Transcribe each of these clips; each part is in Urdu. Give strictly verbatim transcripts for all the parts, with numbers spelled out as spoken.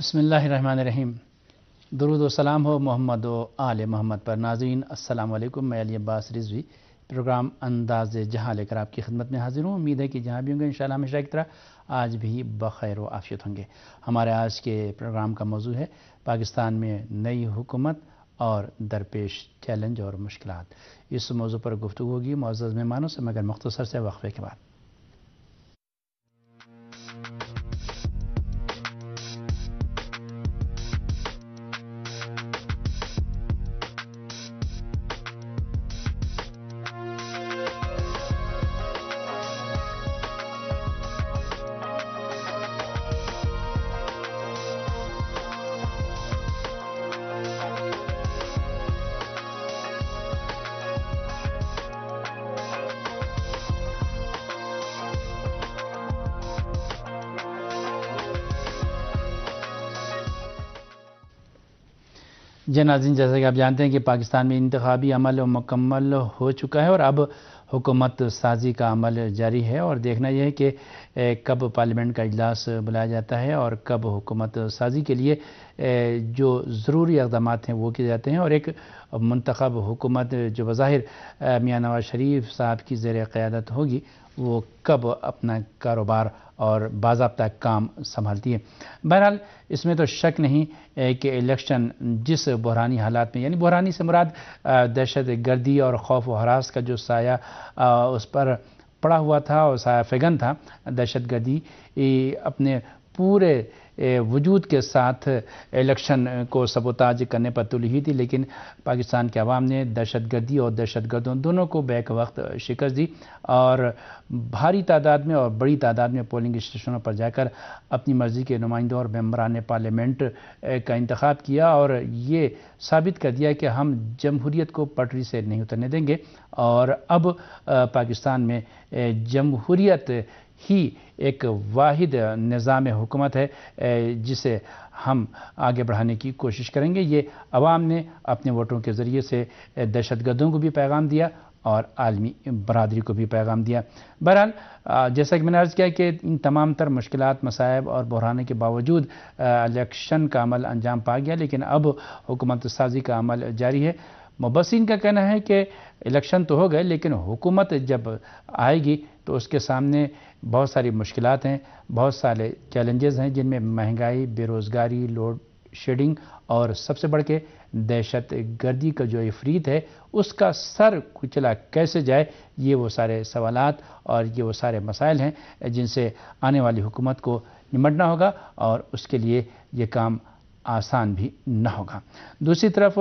بسم اللہ الرحمن الرحیم۔ درود و سلام ہو محمد و آل محمد پر۔ ناظرین السلام علیکم، میں علی عباس رضوی پروگرام انداز جہاں لے کر آپ کی خدمت میں حاضر ہوں۔ امید ہے کہ جہاں بھی ہوں گے انشاءاللہ ہمیشہ کی طرح آج بھی بخیر و عافیت ہوں گے۔ ہمارے آج کے پروگرام کا موضوع ہے پاکستان میں نئی حکومت اور درپیش چیلنج اور مشکلات۔ اس موضوع پر گفتگو ہوگی معزز مہمانوں سے، مگر مختصر سے وقفے کے بعد۔ جی ناظرین، جیسا کہ آپ جانتے ہیں کہ پاکستان میں انتخابی عمل مکمل ہو چکا ہے اور اب حکومت سازی کا عمل جاری ہے، اور دیکھنا یہ ہے کہ کب پارلیمنٹ کا اجلاس بلایا جاتا ہے اور کب حکومت سازی کے لیے جو ضروری اقدامات ہیں وہ کیے جاتے ہیں، اور ایک منتخب حکومت جو بظاہر میاں نواز شریف صاحب کی زیر قیادت ہوگی وہ کب اپنا کاروبار اور باضابطہ کام سنبھالتی ہے۔ بہرحال اس میں تو شک نہیں کہ الیکشن جس بحرانی حالات میں، یعنی بحرانی سے مراد دہشت گردی اور خوف و ہراس کا جو سایہ اس پر پڑا ہوا تھا اور سایہ فگن تھا، دہشت گردی اپنے پورے وجود کے ساتھ الیکشن کو سبوتاج کرنے پر تلی ہوئی تھی، لیکن پاکستان کے عوام نے دہشت گردی اور دہشت گردوں دونوں کو بیک وقت شکست دی اور بھاری تعداد میں اور بڑی تعداد میں پولنگ اسٹیشنوں پر جا کر اپنی مرضی کے نمائندوں اور ممبران پارلیمنٹ کا انتخاب کیا، اور یہ ثابت کر دیا کہ ہم جمہوریت کو پٹری سے نہیں اترنے دیں گے، اور اب پاکستان میں جمہوریت ہی ایک واحد نظام حکومت ہے جسے ہم آگے بڑھانے کی کوشش کریں گے۔ یہ عوام نے اپنے ووٹوں کے ذریعے سے دہشت گردوں کو بھی پیغام دیا اور عالمی برادری کو بھی پیغام دیا۔ بہرحال جیسا کہ میں نے عرض کیا کہ ان تمام تر مشکلات، مصائب اور بحران کے باوجود الیکشن کا عمل انجام پا گیا، لیکن اب حکومت سازی کا عمل جاری ہے۔ مبصرین کا کہنا ہے کہ الیکشن تو ہو گئے، لیکن حکومت جب آئے گی تو اس کے سامنے بہت ساری مشکلات ہیں، بہت سارے چیلنجز ہیں، جن میں مہنگائی، بے روزگاری، لوڈ شیڈنگ اور سب سے بڑھ کے دہشت گردی کا جو عفریت ہے اس کا سر کچلا کیسے جائے، یہ وہ سارے سوالات اور یہ وہ سارے مسائل ہیں جن سے آنے والی حکومت کو نمٹنا ہوگا، اور اس کے لیے یہ کام آسان بھی نہ ہوگا۔ دوسری طرف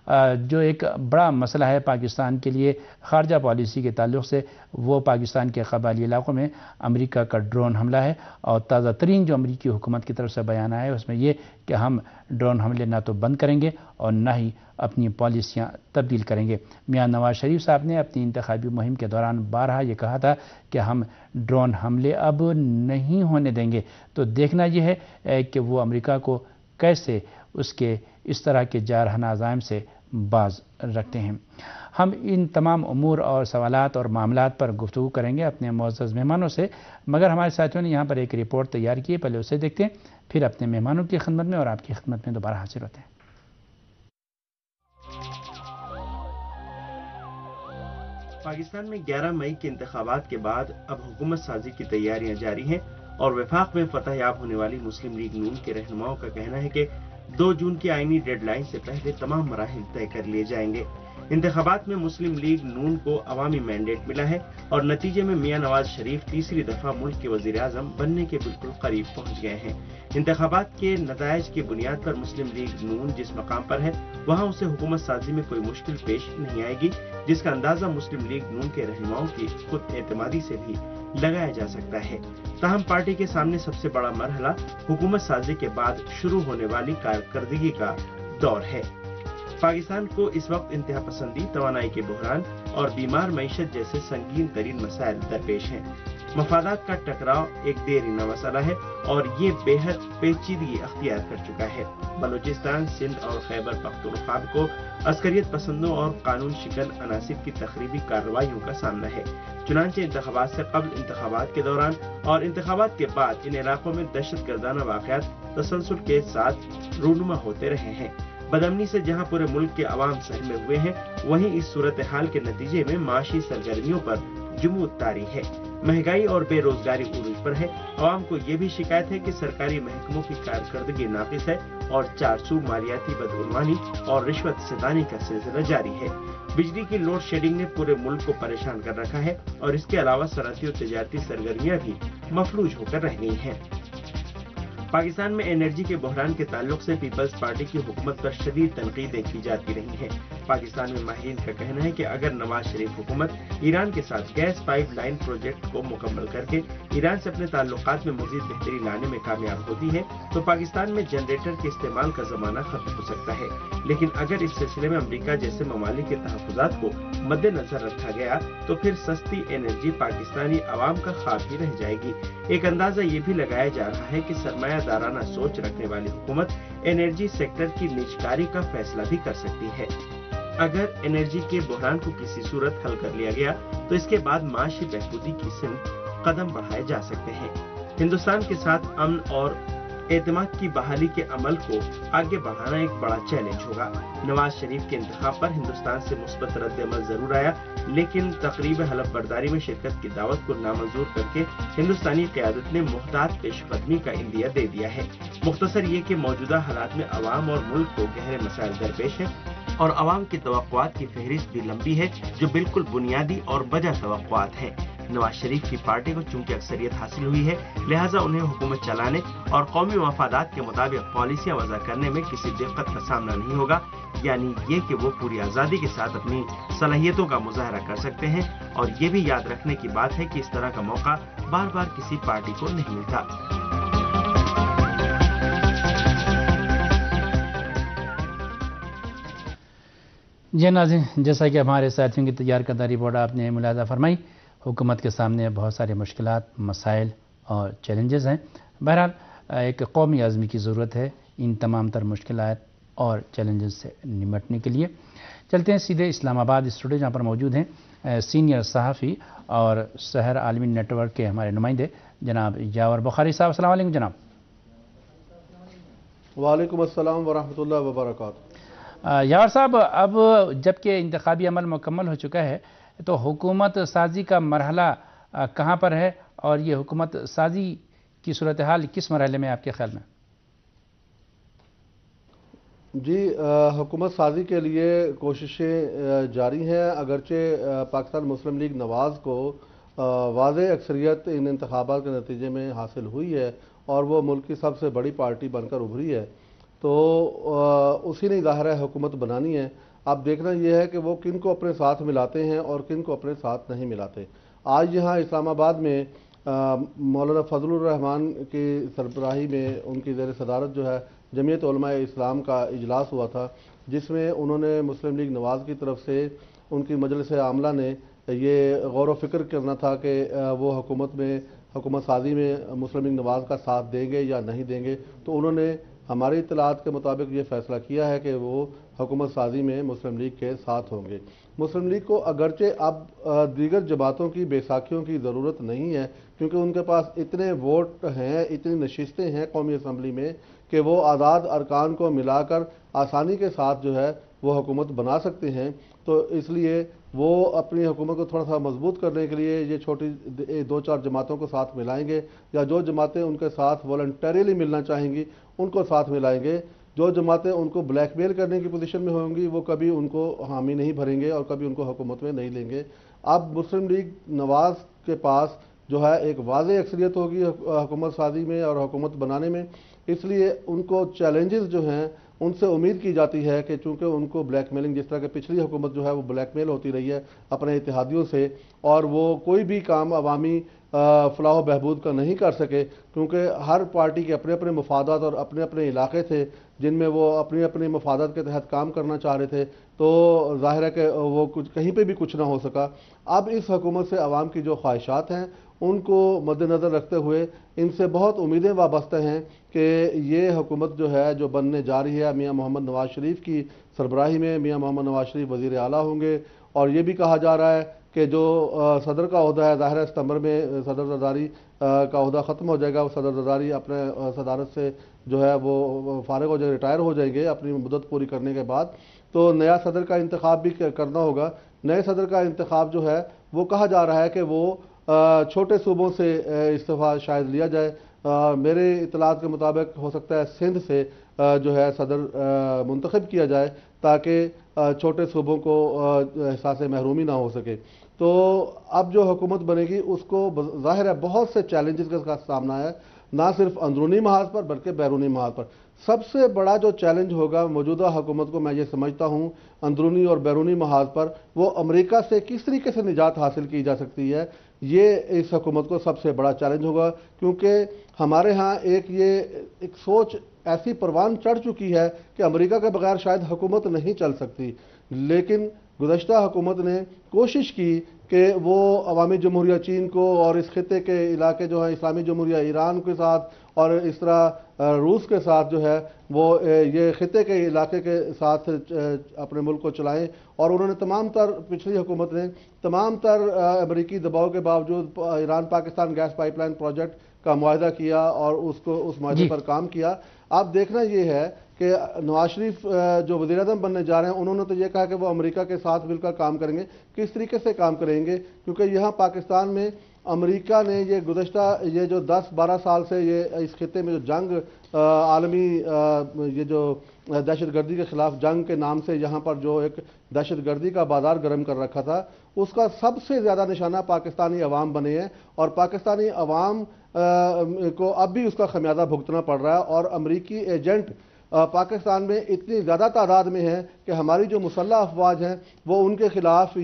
جو ایک بڑا مسئلہ ہے پاکستان کے لیے خارجہ پالیسی کے تعلق سے، وہ پاکستان کے قبائلی علاقوں میں امریکہ کا ڈرون حملہ ہے، اور تازہ ترین جو امریکی حکومت کی طرف سے بیان آیا ہے اس میں یہ کہ ہم ڈرون حملے نہ تو بند کریں گے اور نہ ہی اپنی پالیسیاں تبدیل کریں گے۔ میاں نواز شریف صاحب نے اپنی انتخابی مہم کے دوران بارہا یہ کہا تھا کہ ہم ڈرون حملے اب نہیں ہونے دیں گے، تو دیکھنا یہ ہے کہ وہ امریکہ کو کیسے اس کے اس طرح کے جارحانہ عزائم سے باز رکھتے ہیں۔ ہم ان تمام امور اور سوالات اور معاملات پر گفتگو کریں گے اپنے معزز مہمانوں سے، مگر ہمارے ساتھیوں نے یہاں پر ایک رپورٹ تیار کی ہے، پہلے اسے دیکھتے ہیں، پھر اپنے مہمانوں کی خدمت میں اور آپ کی خدمت میں دوبارہ حاضر ہوتے ہیں۔ پاکستان میں گیارہ مئی کے انتخابات کے بعد اب حکومت سازی کی تیاریاں جاری ہیں، اور وفاق میں فتح یاب ہونے والی مسلم لیگ نون کے رہنماؤں کا کہنا ہے کہ دو جون کی آئینی ڈیڈ لائن سے پہلے تمام مراحل طے کر لیے جائیں گے۔ انتخابات میں مسلم لیگ نون کو عوامی مینڈیٹ ملا ہے، اور نتیجے میں میاں نواز شریف تیسری دفعہ ملک کے وزیر اعظم بننے کے بالکل قریب پہنچ گئے ہیں۔ انتخابات کے نتائج کی بنیاد پر مسلم لیگ نون جس مقام پر ہے وہاں اسے حکومت سازی میں کوئی مشکل پیش نہیں آئے گی، جس کا اندازہ مسلم لیگ نون کے رہنماؤں کی خود اعتمادی سے بھی لگایا جا سکتا ہے۔ تاہم پارٹی کے سامنے سب سے بڑا مرحلہ حکومت سازی کے بعد شروع ہونے والی کارکردگی کا دور ہے۔ پاکستان کو اس وقت انتہا پسندی، توانائی کے بحران اور بیمار معیشت جیسے سنگین ترین مسائل درپیش ہیں۔ मफादात का टकराव एक देरीना मसला है और ये बेहद पेचीदगी अख्तियार कर चुका है। बलूचिस्तान, सिंध और खैबर पख्तूनख्वा को अस्करियत पसंदों और कानून शिकन अनासिब की तखरीबी कार्रवाइयों का सामना है। चुनांचे इंतखाबात से कबल, इंतखाबात के दौरान और इंतखाबात के बाद इन इलाकों में दहशत गर्दाना वाक़यात तसलसल के साथ रूनुमा होते रहे हैं। बदअमनी से जहां पूरे मुल्क के अवाम सहमे हुए हैं, वहीं इस सूरत हाल के नतीजे में माशी सरगर्मियों पर जुमूद तारी है। महंगाई और बेरोजगारी उरूज पर है। अवाम को ये भी शिकायत है कि सरकारी महकमों की कारकर्दगी नाकिस है और चारसू मालियाती बदगुमानी और रिश्वत सितानी का सिलसिला जारी है। बिजली की लोड शेडिंग ने पूरे मुल्क को परेशान कर रखा है और इसके अलावा सनअती और तिजारती सरगर्मियां भी मफलूज होकर रह गई हैं। पाकिस्तान में एनर्जी के बहरान के ताल्लुक से पीपल्स पार्टी की हुकूमत पर शदीद तनकीदें की जाती रही हैं। पाकिस्तान में माहिरीन का कहना है कि अगर नवाज शरीफ हुकूमत ईरान के साथ गैस पाइप लाइन प्रोजेक्ट को मुकम्मल करके ईरान से अपने ताल्लुकात में मजीद बेहतरी लाने में कामयाब होती है तो पाकिस्तान में जनरेटर के इस्तेमाल का जमाना खत्म हो सकता है। लेकिन अगर इस सिलसिले में अमरीका जैसे ममालिक के तहफ़्फ़ुज़ात को मद्देनजर रखा गया तो फिर सस्ती एनर्जी पाकिस्तानी अवाम का ख्वाब ही रह जाएगी। एक अंदाजा ये भी लगाया जा रहा है कि सरमायादाराना सोच रखने वाली हुकूमत एनर्जी सेक्टर की निजकारी का फैसला भी कर सकती है। अगर एनर्जी के बहरान को किसी सूरत हल कर लिया गया तो इसके बाद माशी बहबूदी की सिमत कदम बढ़ाए जा सकते हैं। हिंदुस्तान के साथ अमन और एतमाद की बहाली के अमल को आगे बढ़ाना एक बड़ा चैलेंज होगा। नवाज शरीफ के इंतखाब पर हिंदुस्तान से मुस्बत रद्द-ए-अमल जरूर आया, लेकिन तकरीब हलफ बर्दारी में शिरकत की दावत को नामंजूर करके हिंदुस्तानी क़यादत ने मुहतात पेशकदमी का इंदिया दे दिया है। मुख्तसर ये कि मौजूदा हालात में अवाम और मुल्क को गहरे मसाइल दरपेश हैं और अवाम की तवक्कुआत की फहरिस्त भी लंबी है जो बिल्कुल बुनियादी और बजा तवक्कुआत है। नवाज शरीफ की पार्टी को चूंकि अक्सरियत हासिल हुई है, लिहाजा उन्हें हुकूमत चलाने और कौमी मफादात के मुताबिक पॉलिसियां वज़ा करने में किसी दिक्कत का सामना नहीं होगा। यानी ये कि वो पूरी आज़ादी के साथ अपनी सलाहियतों का मुजाहरा कर सकते हैं। और ये भी याद रखने की बात है कि इस तरह का मौका बार बार किसी पार्टी को नहीं मिलता। जी नाज़रीन, जैसा कि हमारे साथियों की तैयार करदा रिपोर्ट आपने मुलाहजा फरमाई, हुकूमत के सामने बहुत सारे मुश्किलात, मसाइल और चैलेंजेस हैं। बहरहाल एक कौमी आज़मी की ज़रूरत है इन तमाम तर मुश्किलात और चैलेंजेस से निमटने के लिए। चलते हैं सीधे इस्लामाबाद स्टूडियो, जहाँ पर मौजूद हैं सीनियर सहाफ़ी और सहर आलमी नेटवर्क के हमारे नुमाइंदे जनाब यावर बुखारी साहब। अस्सलाम वालेकुम जनाब। वालेकुम अस्सलाम वरहमतुल्लाहि वबरकातुहू। यावर साहब, अब जबकि इंतखाबी अमल मुकम्मल हो चुका है तो हुकूमत साजी का मरहला कहाँ पर है और ये हुकूमत साजी की सूरत हाल किस मरहले में आपके ख्याल में? जी, हुकूमत साजी के लिए कोशिशें जारी हैं। अगरचे पाकिस्तान मुस्लिम लीग नवाज़ को वाज़ेह अक्सरियत इन इंतखाबात के नतीजे में हासिल हुई है और वो मुल्क की सबसे बड़ी पार्टी बनकर उभरी है, तो उसी ने ज़ाहिर है हुकूमत बनानी है। अब देखना यह है कि वो किन को अपने साथ मिलाते हैं और किन को अपने साथ नहीं मिलाते। आज यहाँ इस्लामाबाद में मौलाना फजलुर रहमान की सरबराही में उनकी ज़ेर सदारत जो है जमीयत उलमाए इस्लाम का इजलास हुआ था, जिसमें उन्होंने मुस्लिम लीग नवाज़ की तरफ से उनकी मजलिस आमला ने ये गौर व फिक्र करना था कि वो हुकूमत में हुकूमत साजी में मुस्लिम लीग नवाज़ का साथ देंगे या नहीं देंगे। तो उन्होंने हमारी इत्तलात के मुताबिक ये फ़ैसला किया है कि वो हुकूमत साजी में मुस्लिम लीग के साथ होंगे। मुस्लिम लीग को अगरचे अब दीगर जमातों की बैसाखियों की ज़रूरत नहीं है, क्योंकि उनके पास इतने वोट हैं, इतनी नशिस्तें हैं कौमी असम्बली में कि वो आज़ाद अरकान को मिलाकर आसानी के साथ जो है वो हुकूमत बना सकते हैं। तो इसलिए वो अपनी हुकूमत को थोड़ा सा मजबूत करने के लिए ये छोटी दो चार जमातों को साथ मिलाएंगे, या जो जमातें उनके साथ वॉलंटरीली मिलना चाहेंगी उनको साथ मिलाएंगे। जो जमातें उनको ब्लैकमेल करने की पोजीशन में होंगी वो कभी उनको हामी नहीं भरेंगे और कभी उनको हुकूमत में नहीं लेंगे। अब मुस्लिम लीग नवाज़ के पास जो है एक वाज़ेह अक्सरियत होगी हुकूमत साजी में और हुकूमत बनाने में, इसलिए उनको चैलेंजेस जो हैं उनसे उम्मीद की जाती है कि चूँकि उनको ब्लैकमेलिंग, जिस तरह की पिछली हुकूमत जो है वो ब्लैकमेल होती रही है अपने इत्तेहादियों से, और वो कोई भी काम अवामी फलाह बहबूद का नहीं कर सके, क्योंकि हर पार्टी के अपने अपने मफादात और अपने अपने इलाके थे जिनमें वो अपने अपने मफादात के तहत काम करना चाह रहे थे। तो जाहिर है कि वो कुछ कहीं पे भी कुछ ना हो सका। अब इस हुकूमत से अवाम की जो ख्वाहिशात हैं ان کو مد نظر رکھتے ہوئے ان سے بہت امیدیں وابستہ ہیں کہ یہ حکومت جو ہے جو بننے جا رہی ہے میاں محمد نواز شریف کی سربراہی میں میاں محمد نواز شریف وزیر اعلیٰ ہوں گے، اور یہ بھی کہا جا رہا ہے کہ جو صدر کا عہدہ ہے، ظاہر ہے ستمبر میں صدر زرداری کا عہدہ ختم ہو جائے گا، صدر زرداری اپنے صدارت سے جو ہے وہ فارغ ہو جائے، ریٹائر ہو جائیں گے اپنی مدت پوری کرنے کے بعد، تو نیا صدر کا انتخاب بھی کرنا ہوگا۔ نئے صدر کا انتخاب جو ہے وہ کہا جا رہا ہے کہ وہ چھوٹے صوبوں سے استعفیٰ شاید لیا جائے۔ میرے اطلاعات کے مطابق ہو سکتا ہے سندھ سے جو ہے صدر منتخب کیا جائے تاکہ چھوٹے صوبوں کو احساس محرومی نہ ہو سکے۔ تو اب جو حکومت بنے گی اس کو ظاہر ہے بہت سے چیلنجز کا سامنا ہے، نہ صرف اندرونی محاذ پر بلکہ بیرونی محاذ پر۔ سب سے بڑا جو چیلنج ہوگا موجودہ حکومت کو، میں یہ سمجھتا ہوں اندرونی اور بیرونی محاذ پر، وہ امریکہ سے کس طریقے سے نجات حاصل کی جا سکتی ہے، یہ اس حکومت کو سب سے بڑا چیلنج ہوگا، کیونکہ ہمارے ہاں ایک یہ ایک سوچ ایسی پروان چڑھ چکی ہے کہ امریکہ کے بغیر شاید حکومت نہیں چل سکتی، لیکن گزشتہ حکومت نے کوشش کی کہ وہ عوامی جمہوریہ چین کو اور اس خطے کے علاقے جو ہیں اسلامی جمہوریہ ایران کے ساتھ اور اس طرح روس کے ساتھ جو ہے وہ یہ خطے کے علاقے کے ساتھ اپنے ملک کو چلائیں، اور انہوں نے تمام تر پچھلی حکومت نے تمام تر امریکی دباؤ کے باوجود Iran Pakistan gas pipeline project کا معاہدہ کیا اور اس کو اس معاہدے پر کام کیا۔ اب دیکھنا یہ ہے کہ نواز شریف جو وزیر اعظم بننے جا رہے ہیں انہوں نے تو یہ کہا کہ وہ امریکہ کے ساتھ مل کر کام کریں گے، کس طریقے سے کام کریں گے، کیونکہ یہاں پاکستان میں امریکہ نے یہ گزشتہ یہ جو دس بارہ سال سے یہ اس خطے میں جو جنگ عالمی یہ جو دہشت گردی کے خلاف جنگ کے نام سے یہاں پر جو ایک دہشت گردی کا بازار گرم کر رکھا تھا، اس کا سب سے زیادہ نشانہ پاکستانی عوام بنے ہیں، اور پاکستانی عوام کو اب بھی اس کا خمیازہ بھگتنا پڑ رہا ہے، اور امریکی ایجنٹ پاکستان میں اتنی زیادہ تعداد میں ہیں کہ ہماری جو مسلح افواج ہیں وہ ان کے خلاف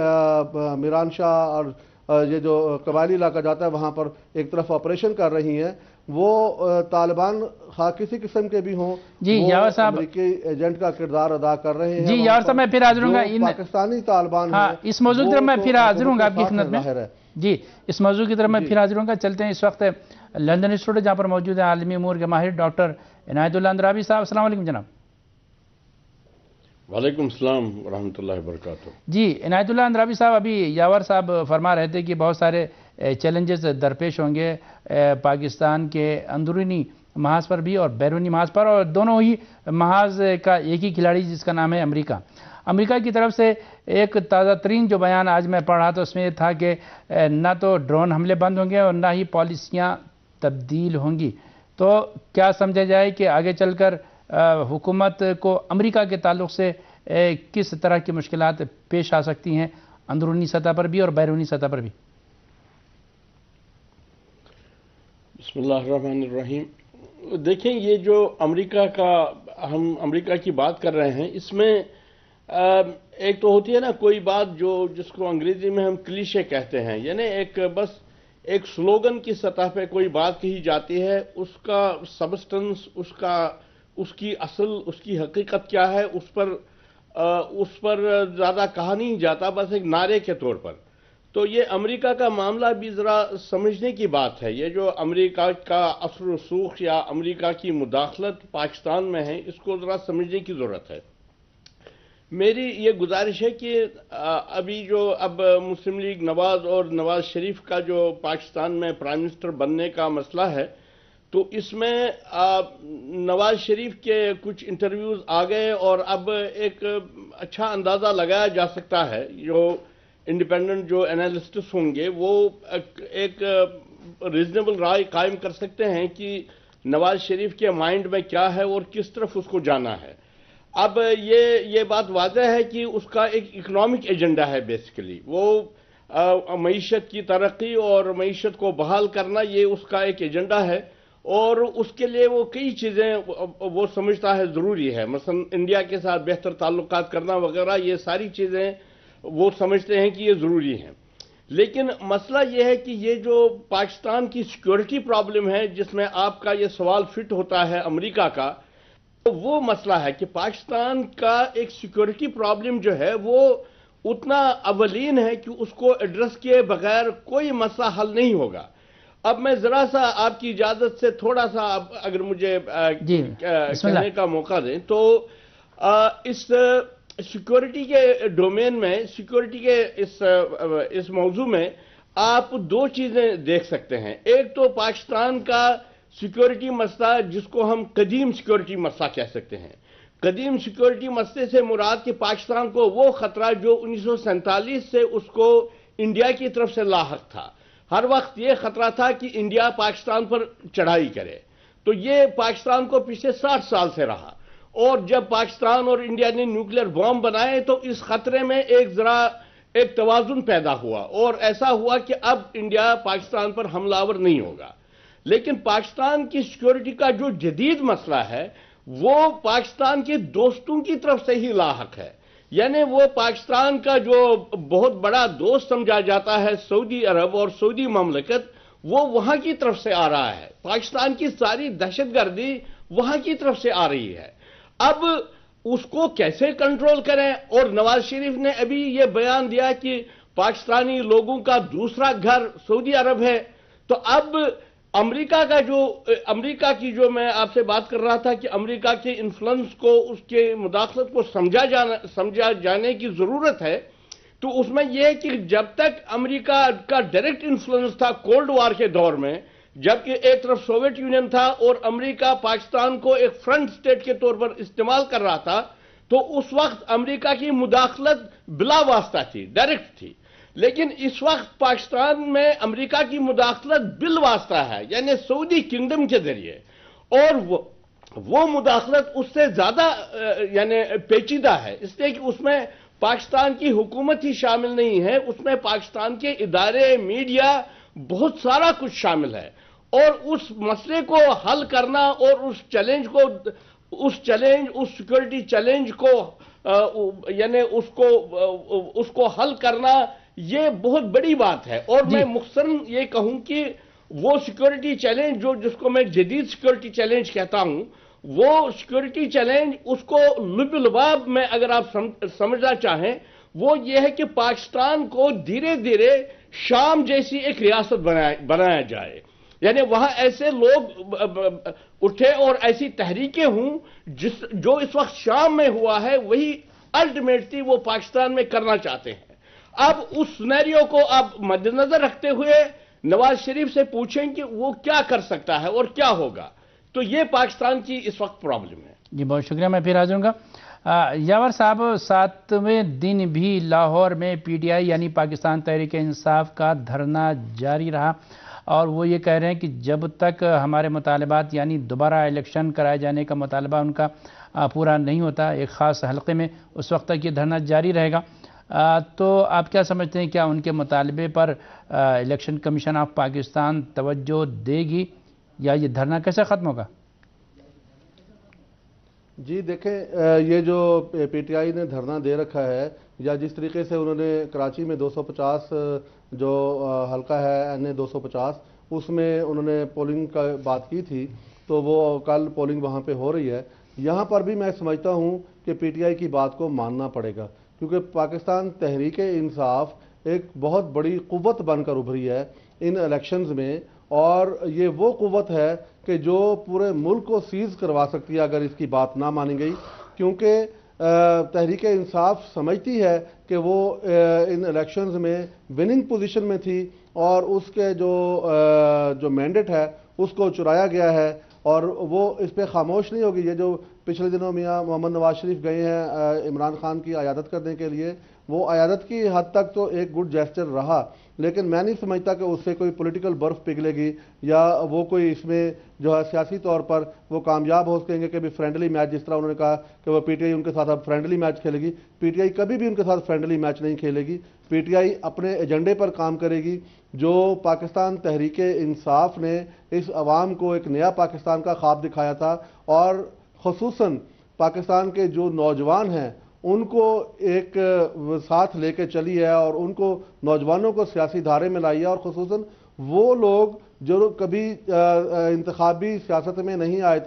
یہ میران شاہ اور یہ جو قبائلی علاقہ جاتا ہے وہاں پر ایک طرف آپریشن کر رہی ہیں، وہ طالبان خواہ کسی قسم کے بھی ہوں جی یاور صاحب امریکی ایجنٹ کا کردار ادا کر رہے ہیں۔ جی یاور صاحب میں پھر حاضر ہوں گا پاکستانی طالبان ہاں اس موضوع کی طرف میں پھر حاضر ہوں گا آپ کی خدمت میں۔ جی اس موضوع کی طرف میں پھر حاضر ہوں گا۔ چلتے ہیں اس وقت لندن اسٹوڈیو جہاں پر موجود ہیں عالمی امور کے ماہر ڈاکٹر عنایت اللہ اندرابی صاحب۔ السلام علیکم جناب۔ وعلیکم السلام ورحمۃ اللہ وبرکاتہ۔ جی عنایت اللہ اندرابی صاحب، ابھی یاور صاحب فرما رہے تھے کہ بہت سارے چیلنجز درپیش ہوں گے پاکستان کے اندرونی محاذ پر بھی اور بیرونی محاذ پر، اور دونوں ہی محاذ کا ایک ہی کھلاڑی جس کا نام ہے امریکہ۔ امریکہ کی طرف سے ایک تازہ ترین جو بیان آج میں پڑھ رہا تھا اس میں یہ تھا کہ نہ تو ڈرون حملے بند ہوں گے اور نہ ہی پالیسیاں تبدیل ہوں گی۔ تو کیا سمجھا جائے کہ آگے چل کر حکومت کو امریکہ کے تعلق سے کس طرح کی مشکلات پیش آ سکتی ہیں اندرونی سطح پر بھی اور بیرونی سطح پر بھی؟ بسم اللہ الرحمن الرحیم۔ دیکھیں یہ جو امریکہ کا ہم امریکہ کی بات کر رہے ہیں، اس میں ایک تو ہوتی ہے نا کوئی بات جو جس کو انگریزی میں ہم کلیشے کہتے ہیں، یعنی ایک بس ایک سلوگن کی سطح پہ کوئی بات کہی جاتی ہے، اس کا سبسٹنس، اس کا اس کی اصل، اس کی حقیقت کیا ہے، اس پر اس پر زیادہ کہا نہیں جاتا، بس ایک نعرے کے طور پر۔ تو یہ امریکہ کا معاملہ بھی ذرا سمجھنے کی بات ہے۔ یہ جو امریکہ کا اثر و رسوخ یا امریکہ کی مداخلت پاکستان میں ہے، اس کو ذرا سمجھنے کی ضرورت ہے۔ میری یہ گزارش ہے کہ ابھی جو اب مسلم لیگ نواز اور نواز شریف کا جو پاکستان میں پرائم منسٹر بننے کا مسئلہ ہے، تو اس میں نواز شریف کے کچھ انٹرویوز آ گئے، اور اب ایک اچھا اندازہ لگایا جا سکتا ہے، جو انڈیپینڈنٹ جو انالسٹس ہوں گے وہ ایک ریزنیبل رائے قائم کر سکتے ہیں کہ نواز شریف کے مائنڈ میں کیا ہے اور کس طرف اس کو جانا ہے۔ اب یہ یہ بات واضح ہے کہ اس کا ایک اکنامک ایجنڈا ہے، بیسیکلی وہ معیشت کی ترقی اور معیشت کو بحال کرنا، یہ اس کا ایک ایجنڈا ہے، اور اس کے لیے وہ کئی چیزیں وہ سمجھتا ہے ضروری ہے، مثلا انڈیا کے ساتھ بہتر تعلقات کرنا وغیرہ، یہ ساری چیزیں وہ سمجھتے ہیں کہ یہ ضروری ہیں۔ لیکن مسئلہ یہ ہے کہ یہ جو پاکستان کی سیکیورٹی پرابلم ہے، جس میں آپ کا یہ سوال فٹ ہوتا ہے امریکہ کا، وہ مسئلہ ہے کہ پاکستان کا ایک سیکیورٹی پرابلم جو ہے وہ اتنا اولین ہے کہ اس کو ایڈریس کیے بغیر کوئی مسئلہ حل نہیں ہوگا۔ اب میں ذرا سا آپ کی اجازت سے تھوڑا سا اگر مجھے جی کہنے کا موقع دیں تو اس سیکورٹی کے ڈومین میں، سیکورٹی کے اس اس موضوع میں آپ دو چیزیں دیکھ سکتے ہیں۔ ایک تو پاکستان کا سیکورٹی مسئلہ جس کو ہم قدیم سیکورٹی مسئلہ کہہ سکتے ہیں۔ قدیم سیکورٹی مسئلے سے مراد کہ پاکستان کو وہ خطرہ جو انیس سو سینتالیس سے اس کو انڈیا کی طرف سے لاحق تھا۔ ہر وقت یہ خطرہ تھا کہ انڈیا پاکستان پر چڑھائی کرے، تو یہ پاکستان کو پچھلے ساٹھ سال سے رہا، اور جب پاکستان اور انڈیا نے نیوکلیر بم بنائے تو اس خطرے میں ایک ذرا ایک توازن پیدا ہوا، اور ایسا ہوا کہ اب انڈیا پاکستان پر حملہ آور نہیں ہوگا۔ لیکن پاکستان کی سیکورٹی کا جو جدید مسئلہ ہے وہ پاکستان کے دوستوں کی طرف سے ہی لاحق ہے، یعنی وہ پاکستان کا جو بہت بڑا دوست سمجھا جاتا ہے سعودی عرب اور سعودی مملکت، وہ وہاں کی طرف سے آ رہا ہے۔ پاکستان کی ساری دہشت گردی وہاں کی طرف سے آ رہی ہے۔ اب اس کو کیسے کنٹرول کریں؟ اور نواز شریف نے ابھی یہ بیان دیا کہ پاکستانی لوگوں کا دوسرا گھر سعودی عرب ہے، تو اب امریکہ کا جو امریکہ کی جو میں آپ سے بات کر رہا تھا کہ امریکہ کے انفلوئنس کو، اس کے مداخلت کو سمجھا جانا سمجھا جانے کی ضرورت ہے، تو اس میں یہ ہے کہ جب تک امریکہ کا ڈائریکٹ انفلوئنس تھا کولڈ وار کے دور میں، جبکہ ایک طرف سوویت یونین تھا اور امریکہ پاکستان کو ایک فرنٹ سٹیٹ کے طور پر استعمال کر رہا تھا، تو اس وقت امریکہ کی مداخلت بلا واسطہ تھی، ڈائریکٹ تھی۔ لیکن اس وقت پاکستان میں امریکہ کی مداخلت بال واسطہ ہے، یعنی سعودی کنگڈم کے ذریعے، اور وہ وہ مداخلت اس سے زیادہ یعنی پیچیدہ ہے، اس لیے کہ اس میں پاکستان کی حکومت ہی شامل نہیں ہے، اس میں پاکستان کے ادارے، میڈیا، بہت سارا کچھ شامل ہے، اور اس مسئلے کو حل کرنا اور اس چیلنج کو اس چیلنج اس سیکورٹی چیلنج کو یعنی اس کو اس کو حل کرنا یہ بہت بڑی بات ہے۔ اور میں مختصراً یہ کہوں کہ وہ سیکورٹی چیلنج جو جس کو میں جدید سیکورٹی چیلنج کہتا ہوں، وہ سیکورٹی چیلنج اس کو لب لباب میں اگر آپ سمجھنا چاہیں، وہ یہ ہے کہ پاکستان کو دھیرے دھیرے شام جیسی ایک ریاست بنایا جائے، یعنی وہاں ایسے لوگ اٹھے اور ایسی تحریکیں ہوں جس جو اس وقت شام میں ہوا ہے وہی الٹیمیٹلی وہ پاکستان میں کرنا چاہتے ہیں۔ اب اس سینیریو کو آپ مد نظر رکھتے ہوئے نواز شریف سے پوچھیں کہ وہ کیا کر سکتا ہے اور کیا ہوگا، تو یہ پاکستان کی اس وقت پرابلم ہے۔ جی بہت شکریہ، میں پھر حاضر ہوں گا۔ یاور صاحب، ساتویں دن بھی لاہور میں پی ٹی آئی یعنی پاکستان تحریک انصاف کا دھرنا جاری رہا، اور وہ یہ کہہ رہے ہیں کہ جب تک ہمارے مطالبات یعنی دوبارہ الیکشن کرائے جانے کا مطالبہ ان کا پورا نہیں ہوتا ایک خاص حلقے میں، اس وقت تک یہ دھرنا جاری رہے گا۔ تو آپ کیا سمجھتے ہیں، کیا ان کے مطالبے پر الیکشن کمیشن آف پاکستان توجہ دے گی یا یہ دھرنا کیسے ختم ہوگا؟ جی دیکھیں، یہ جو پی ٹی آئی نے دھرنا دے رکھا ہے، یا جس طریقے سے انہوں نے کراچی میں دو سو پچاس جو حلقہ ہے این اے دو سو پچاس، اس میں انہوں نے پولنگ کا بات کی تھی، تو وہ کل پولنگ وہاں پہ ہو رہی ہے۔ یہاں پر بھی میں سمجھتا ہوں کہ پی ٹی آئی کی بات کو ماننا پڑے گا، کیونکہ پاکستان تحریک انصاف ایک بہت بڑی قوت بن کر ابھری ہے ان الیکشنز میں، اور یہ وہ قوت ہے کہ جو پورے ملک کو سیز کروا سکتی ہے اگر اس کی بات نہ مانی گئی، کیونکہ تحریک انصاف سمجھتی ہے کہ وہ ان الیکشنز میں وننگ پوزیشن میں تھی، اور اس کے جو جو مینڈیٹ ہے اس کو چرایا گیا ہے، اور وہ اس پہ خاموش نہیں ہوگی۔ یہ جو پچھلے دنوں میاں محمد نواز شریف گئے ہیں عمران خان کی عیادت کرنے کے لیے، وہ عیادت کی حد تک تو ایک گڈ جیسچر رہا، لیکن میں نہیں سمجھتا کہ اس سے کوئی پولیٹیکل برف پگھلے گی، یا وہ کوئی اس میں جو ہے سیاسی طور پر وہ کامیاب ہو سکیں گے کہ بھی فرینڈلی میچ، جس طرح انہوں نے کہا کہ وہ پی ٹی آئی ان کے ساتھ اب فرینڈلی میچ کھیلے گی۔ پی ٹی آئی کبھی بھی ان کے ساتھ فرینڈلی میچ نہیں کھیلے گی۔ پی ٹی آئی اپنے ایجنڈے پر کام کرے گی، جو پاکستان تحریک انصاف نے اس عوام کو ایک نیا پاکستان کا خواب دکھایا تھا، اور خصوصاً پاکستان کے جو نوجوان ہیں ان کو ایک ساتھ لے کے چلی ہے، اور ان کو نوجوانوں کو سیاسی دھارے میں لائی ہے، اور خصوصاً وہ لوگ جو کبھی انتخابی سیاست میں نہیں آئے تھے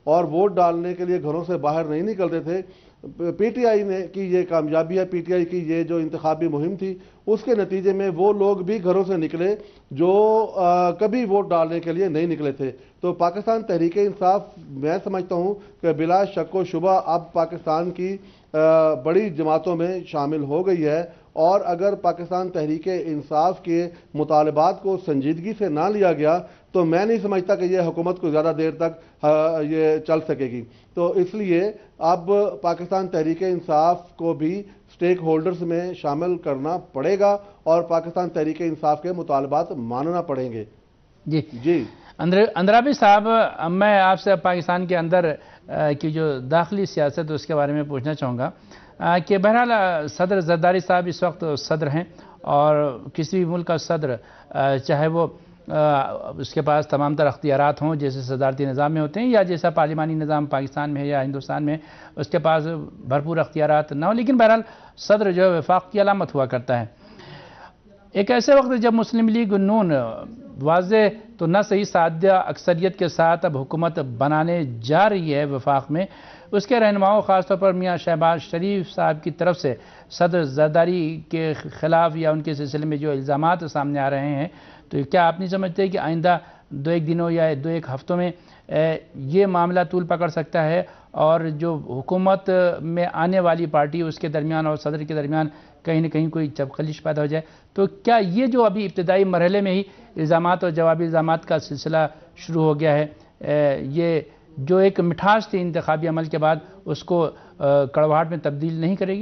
اور ووٹ ڈالنے کے لیے گھروں سے باہر نہیں نکلتے تھے. پی ٹی آئی نے کی یہ کامیابی ہے, پی ٹی آئی کی یہ جو انتخابی مہم تھی اس کے نتیجے میں وہ لوگ بھی گھروں سے نکلے جو کبھی ووٹ ڈالنے کے لیے نہیں نکلے تھے. تو پاکستان تحریک انصاف میں سمجھتا ہوں کہ بلا شک و شبہ اب پاکستان کی بڑی جماعتوں میں شامل ہو گئی ہے, اور اگر پاکستان تحریک انصاف کے مطالبات کو سنجیدگی سے نہ لیا گیا تو میں نہیں سمجھتا کہ یہ حکومت کو زیادہ دیر تک یہ چل سکے گی. تو اس لیے اب پاکستان تحریک انصاف کو بھی سٹیک ہولڈرز میں شامل کرنا پڑے گا اور پاکستان تحریک انصاف کے مطالبات ماننا پڑیں گے. جی جی اندرابی صاحب, میں آپ سے پاکستان کے اندر کی جو داخلی سیاست اس کے بارے میں پوچھنا چاہوں گا کہ بہرحال صدر زرداری صاحب اس وقت صدر ہیں, اور کسی بھی ملک کا صدر چاہے وہ اس کے پاس تمام تر اختیارات ہوں جیسے صدارتی نظام میں ہوتے ہیں یا جیسا پارلیمانی نظام پاکستان میں ہے یا ہندوستان میں, اس کے پاس بھرپور اختیارات نہ ہوں, لیکن بہرحال صدر جو ہے وفاق کی علامت ہوا کرتا ہے. ایک ایسے وقت جب مسلم لیگ نون واضح تو نہ صحیح سادہ اکثریت کے ساتھ اب حکومت بنانے جا رہی ہے وفاق میں, اس کے رہنماؤں خاص طور پر میاں شہباز شریف صاحب کی طرف سے صدر زرداری کے خلاف یا ان کے سلسلے میں جو الزامات سامنے آ رہے ہیں, تو کیا آپ نہیں سمجھتے کہ آئندہ دو ایک دنوں یا دو ایک ہفتوں میں یہ معاملہ طول پکڑ سکتا ہے اور جو حکومت میں آنے والی پارٹی اس کے درمیان اور صدر کے درمیان کہیں نہ کہیں کوئی چبخلیش پیدا ہو جائے؟ تو کیا یہ جو ابھی ابتدائی مرحلے میں ہی الزامات اور جوابی الزامات کا سلسلہ شروع ہو گیا ہے, یہ جو ایک مٹھاس تھی انتخابی عمل کے بعد اس کو کڑواہٹ میں تبدیل نہیں کرے گی؟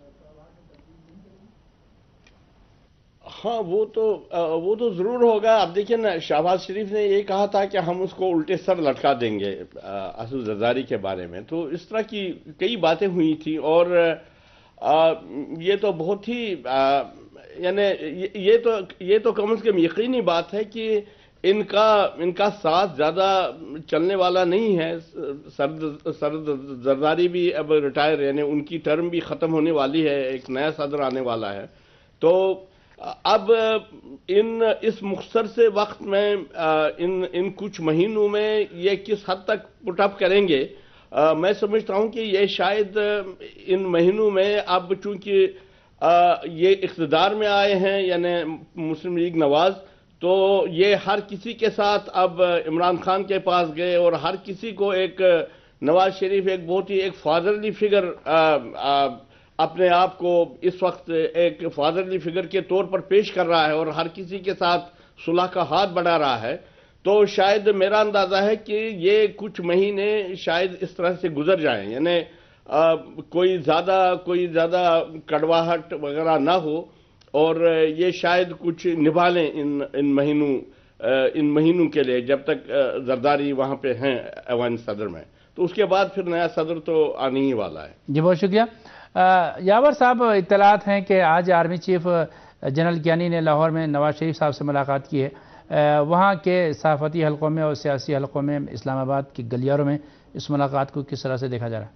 ہاں وہ تو وہ تو ضرور ہوگا. اب دیکھیں نا, شہباز شریف نے یہ کہا تھا کہ ہم اس کو الٹے سر لٹکا دیں گے اسد زرداری کے بارے میں, تو اس طرح کی کئی باتیں ہوئی تھی, اور یہ تو بہت ہی یعنی یہ تو یہ تو کم از کم یقینی بات ہے کہ ان کا ان کا ساتھ زیادہ چلنے والا نہیں ہے. سرد زرداری بھی اب ریٹائر, یعنی ان کی ٹرم بھی ختم ہونے والی ہے, ایک نیا صدر آنے والا ہے. تو اب ان اس مختصر سے وقت میں ان ان کچھ مہینوں میں یہ کس حد تک پٹ اپ کریں گے, میں سمجھتا ہوں کہ یہ شاید ان مہینوں میں اب چونکہ یہ اقتدار میں آئے ہیں یعنی مسلم لیگ نواز, تو یہ ہر کسی کے ساتھ اب عمران خان کے پاس گئے اور ہر کسی کو ایک نواز شریف ایک بہت ہی ایک فادرلی فگر اپنے آپ کو اس وقت ایک فادرلی فگر کے طور پر پیش کر رہا ہے اور ہر کسی کے ساتھ صلح کا ہاتھ بڑھا رہا ہے. تو شاید میرا اندازہ ہے کہ یہ کچھ مہینے شاید اس طرح سے گزر جائیں, یعنی کوئی زیادہ کوئی زیادہ کڑواہٹ وغیرہ نہ ہو, اور یہ شاید کچھ نبھا لیں ان ان مہینوں ان مہینوں کے لیے جب تک زرداری وہاں پہ ہیں ایوان صدر میں. تو اس کے بعد پھر نیا صدر تو آنے ہی والا ہے. جی بہت شکریہ. یاور صاحب, اطلاعات ہیں کہ آج آرمی چیف جنرل کیانی نے لاہور میں نواز شریف صاحب سے ملاقات کی ہے. وہاں کے صحافتی حلقوں میں اور سیاسی حلقوں میں اسلام آباد کی گلیاروں میں اس ملاقات کو کس طرح سے دیکھا جا رہا ہے؟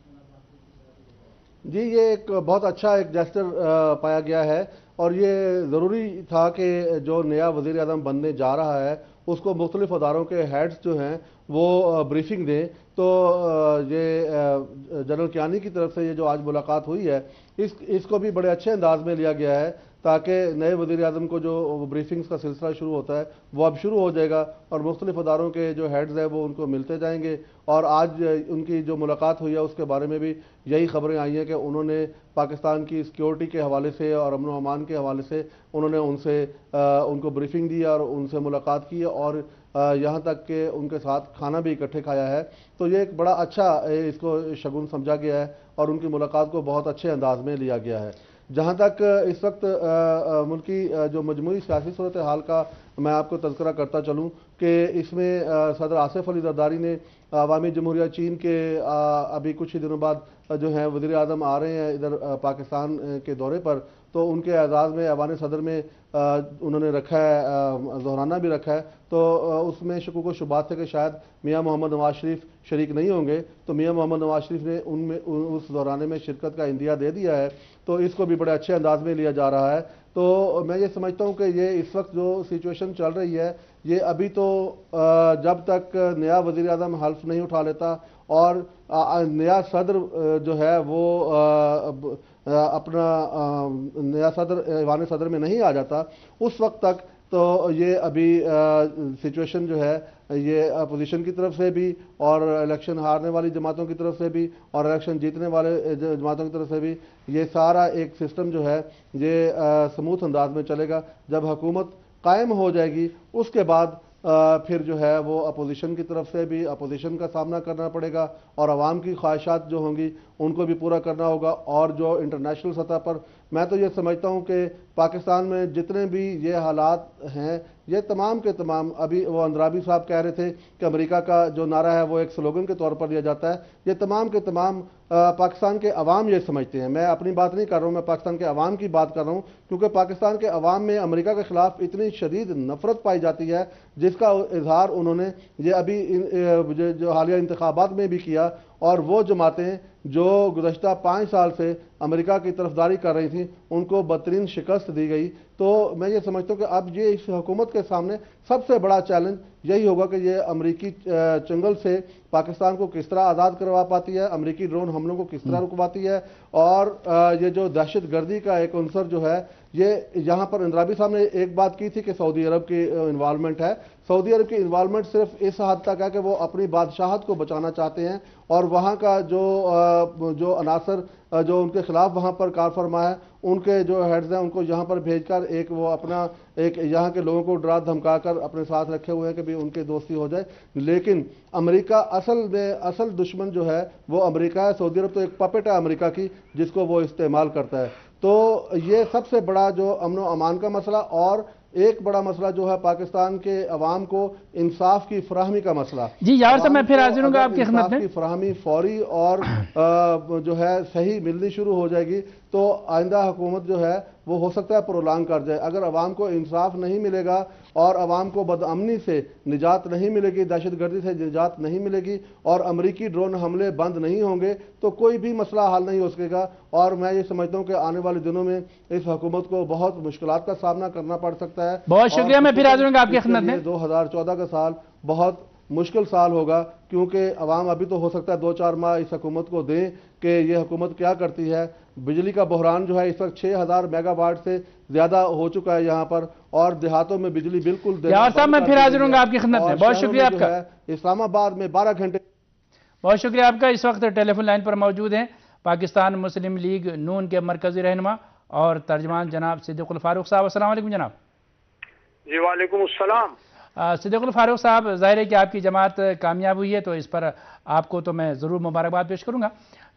جی یہ ایک بہت اچھا ایک جیسچر پایا گیا ہے, اور یہ ضروری تھا کہ جو نیا وزیر اعظم بننے جا رہا ہے اس کو مختلف اداروں کے ہیڈز جو ہیں وہ بریفنگ دیں. تو یہ جنرل کیانی کی طرف سے یہ جو آج ملاقات ہوئی ہے اس اس کو بھی بڑے اچھے انداز میں لیا گیا ہے, تاکہ نئے وزیر اعظم کو جو بریفنگز کا سلسلہ شروع ہوتا ہے وہ اب شروع ہو جائے گا, اور مختلف اداروں کے جو ہیڈز ہیں وہ ان کو ملتے جائیں گے. اور آج ان کی جو ملاقات ہوئی ہے اس کے بارے میں بھی یہی خبریں آئی ہیں کہ انہوں نے پاکستان کی سیکیورٹی کے حوالے سے اور امن و امان کے حوالے سے انہوں نے ان سے ان کو بریفنگ دی اور ان سے ملاقات کی, اور یہاں تک کہ ان کے ساتھ کھانا بھی اکٹھے کھایا ہے. تو یہ ایک بڑا اچھا اس کو شگون سمجھا گیا ہے اور ان کی ملاقات کو بہت اچھے انداز میں لیا گیا ہے. جہاں تک اس وقت ملکی جو مجموعی سیاسی صورتحال کا میں آپ کو تذکرہ کرتا چلوں کہ اس میں صدر آصف علی زرداری نے عوامی جمہوریہ چین کے ابھی کچھ ہی دنوں بعد جو ہیں وزیر اعظم آ رہے ہیں ادھر پاکستان کے دورے پر, تو ان کے اعزاز میں ایوان صدر میں انہوں نے رکھا ہے, ظہرانہ بھی رکھا ہے. تو اس میں شکوک و شبہات تھے کہ شاید میاں محمد نواز شریف شریک نہیں ہوں گے, تو میاں محمد نواز شریف نے ان میں اس دورانے میں شرکت کا عندیہ دے دیا ہے. تو اس کو بھی بڑے اچھے انداز میں لیا جا رہا ہے تو میں یہ سمجھتا ہوں کہ یہ اس وقت جو سچویشن چل رہی ہے یہ ابھی تو جب تک نیا وزیر اعظم حلف نہیں اٹھا لیتا اور نیا صدر جو ہے وہ اپنا نیا صدر ایوان صدر میں نہیں آ جاتا اس وقت تک تو یہ ابھی سچویشن جو ہے یہ اپوزیشن کی طرف سے بھی اور الیکشن ہارنے والی جماعتوں کی طرف سے بھی اور الیکشن جیتنے والے جماعتوں کی طرف سے بھی یہ سارا ایک سسٹم جو ہے یہ سموتھ انداز میں چلے گا. جب حکومت قائم ہو جائے گی اس کے بعد پھر جو ہے وہ اپوزیشن کی طرف سے بھی اپوزیشن کا سامنا کرنا پڑے گا اور عوام کی خواہشات جو ہوں گی ان کو بھی پورا کرنا ہوگا. اور جو انٹرنیشنل سطح پر میں تو یہ سمجھتا ہوں کہ پاکستان میں جتنے بھی یہ حالات ہیں یہ تمام کے تمام ابھی وہ اندرابی صاحب کہہ رہے تھے کہ امریکہ کا جو نعرہ ہے وہ ایک سلوگن کے طور پر لیا جاتا ہے. یہ تمام کے تمام پاکستان کے عوام یہ سمجھتے ہیں. میں اپنی بات نہیں کر رہا ہوں, میں پاکستان کے عوام کی بات کر رہا ہوں کیونکہ پاکستان کے عوام میں امریکہ کے خلاف اتنی شدید نفرت پائی جاتی ہے جس کا اظہار انہوں نے یہ ابھی جو حالیہ انتخابات میں بھی کیا. اور وہ جماعتیں جو گزشتہ پانچ سال سے امریکہ کی طرفداری کر رہی تھیں ان کو بدترین شکست دی گئی. تو میں یہ سمجھتا ہوں کہ اب یہ اس حکومت کے سامنے سب سے بڑا چیلنج یہی ہوگا کہ یہ امریکی چنگل سے پاکستان کو کس طرح آزاد کروا پاتی ہے, امریکی ڈرون حملوں کو کس طرح رکواتی ہے, اور یہ جو دہشت گردی کا ایک عنصر جو ہے یہ یہاں پر اندرابی صاحب نے ایک بات کی تھی کہ سعودی عرب کی انوالومنٹ ہے. سعودی عرب کی انوالومنٹ صرف اس حد تک ہے کہ وہ اپنی بادشاہت کو بچانا چاہتے ہیں اور وہاں کا جو جو عناصر جو ان کے خلاف وہاں پر کار فرما ہے ان کے جو ہیڈز ہیں ان کو یہاں پر بھیج کر ایک وہ اپنا ایک یہاں کے لوگوں کو ڈرا دھمکا کر اپنے ساتھ رکھے ہوئے ہیں کہ بھی ان کی دوستی ہو جائے. لیکن امریکہ اصل میں اصل دشمن جو ہے وہ امریکہ ہے. سعودی عرب تو ایک پپٹ ہے امریکہ کی جس کو وہ استعمال کرتا ہے. تو یہ سب سے بڑا جو امن و امان کا مسئلہ اور ایک بڑا مسئلہ جو ہے پاکستان کے عوام کو انصاف کی فراہمی کا مسئلہ. جی یار صاحب میں پھر حاضر ہوں گا آپ کی خدمت میں. انصاف کی فراہمی فوری اور جو ہے صحیح ملنی شروع ہو جائے گی تو آئندہ حکومت جو ہے وہ ہو سکتا ہے پرولانگ کر جائے. اگر عوام کو انصاف نہیں ملے گا اور عوام کو بدامنی سے نجات نہیں ملے گی, دہشت گردی سے نجات نہیں ملے گی اور امریکی ڈرون حملے بند نہیں ہوں گے تو کوئی بھی مسئلہ حل نہیں ہو سکے گا. اور میں یہ سمجھتا ہوں کہ آنے والے دنوں میں اس حکومت کو بہت مشکلات کا سامنا کرنا پڑ سکتا ہے. بہت شکریہ, میں پھر حاضر ہوں گا آپ کی خدمت میں. دو ہزار چودہ کا سال بہت مشکل سال ہوگا کیونکہ عوام ابھی تو ہو سکتا ہے دو چار ماہ اس حکومت کو دیں کہ یہ حکومت کیا کرتی ہے. بجلی کا بحران جو ہے اس وقت چھ ہزار میگا واٹ سے زیادہ ہو چکا ہے یہاں پر اور دیہاتوں میں بجلی بالکل. یار صاحب میں پھر حاضر ہوں گا آپ کی خدمت میں. بہت شکریہ آپ کا. اسلام آباد میں بارہ گھنٹے. بہت شکریہ آپ کا. اس وقت ٹیلی فون لائن پر موجود ہیں پاکستان مسلم لیگ نون کے مرکزی رہنما اور ترجمان جناب صدیق الفاروق صاحب. السلام علیکم جناب. جی وعلیکم السلام. صدیق الفاروق صاحب, ظاہر ہے کہ آپ کی جماعت کامیاب ہوئی ہے تو اس پر آپ کو تو میں ضرور مبارکباد پیش کروں گا.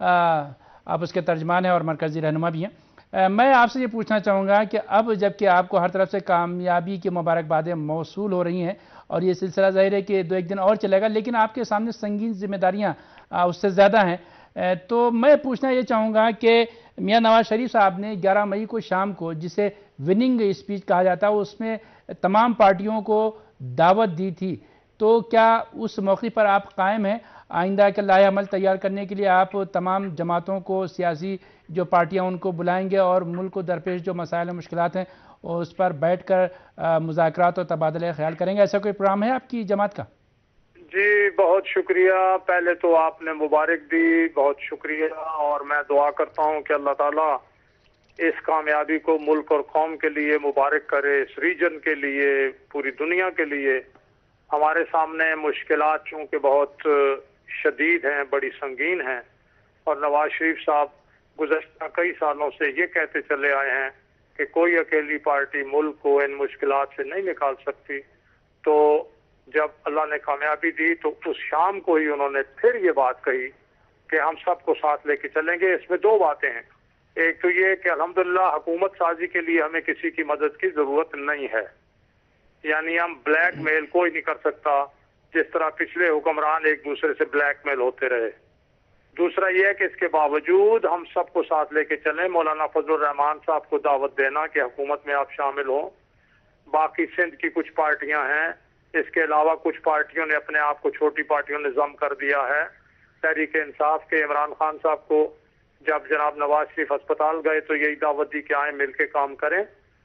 آپ اس کے ترجمان ہیں اور مرکزی رہنما بھی ہیں. میں آپ سے یہ پوچھنا چاہوں گا کہ اب جب کہ آپ کو ہر طرف سے کامیابی کی مبارکبادیں موصول ہو رہی ہیں اور یہ سلسلہ ظاہر ہے کہ دو ایک دن اور چلے گا لیکن آپ کے سامنے سنگین ذمہ داریاں اس سے زیادہ ہیں, تو میں پوچھنا یہ چاہوں گا کہ میاں نواز شریف صاحب نے گیارہ مئی کو شام کو جسے وننگ اسپیچ کہا جاتا ہے اس میں تمام پارٹیوں کو دعوت دی تھی, تو کیا اس موقع پر آپ قائم ہیں؟ آئندہ کے لائحہ عمل تیار کرنے کے لیے آپ تمام جماعتوں کو, سیاسی جو پارٹیاں ان کو بلائیں گے اور ملک کو درپیش جو مسائل و مشکلات ہیں اس پر بیٹھ کر مذاکرات اور تبادلہ خیال کریں گے؟ ایسا کوئی پروگرام ہے آپ کی جماعت کا؟ جی بہت شکریہ. پہلے تو آپ نے مبارک دی, بہت شکریہ. اور میں دعا کرتا ہوں کہ اللہ تعالیٰ اس کامیابی کو ملک اور قوم کے لیے مبارک کرے, اس ریجن کے لیے, پوری دنیا کے لیے. ہمارے سامنے مشکلات چونکہ بہت شدید ہیں, بڑی سنگین ہیں, اور نواز شریف صاحب گزشتہ کئی سالوں سے یہ کہتے چلے آئے ہیں کہ کوئی اکیلی پارٹی ملک کو ان مشکلات سے نہیں نکال سکتی. تو جب اللہ نے کامیابی دی تو اس شام کو ہی انہوں نے پھر یہ بات کہی کہ ہم سب کو ساتھ لے کے چلیں گے. اس میں دو باتیں ہیں. ایک تو یہ کہ الحمدللہ حکومت سازی کے لیے ہمیں کسی کی مدد کی ضرورت نہیں ہے, یعنی ہم بلیک میل کوئی نہیں کر سکتا جس طرح پچھلے حکمران ایک دوسرے سے بلیک میل ہوتے رہے. دوسرا یہ ہے کہ اس کے باوجود ہم سب کو ساتھ لے کے چلیں. مولانا فضل الرحمان صاحب کو دعوت دینا کہ حکومت میں آپ شامل ہوں. باقی سندھ کی کچھ پارٹیاں ہیں, اس کے علاوہ کچھ پارٹیوں نے اپنے آپ کو چھوٹی پارٹیوں نے ضم کر دیا ہے. تحریک انصاف کے عمران خان صاحب کو جب جناب نواز شریف ہسپتال گئے تو یہی دعوت دی کہ آئیں مل کے کام کریں.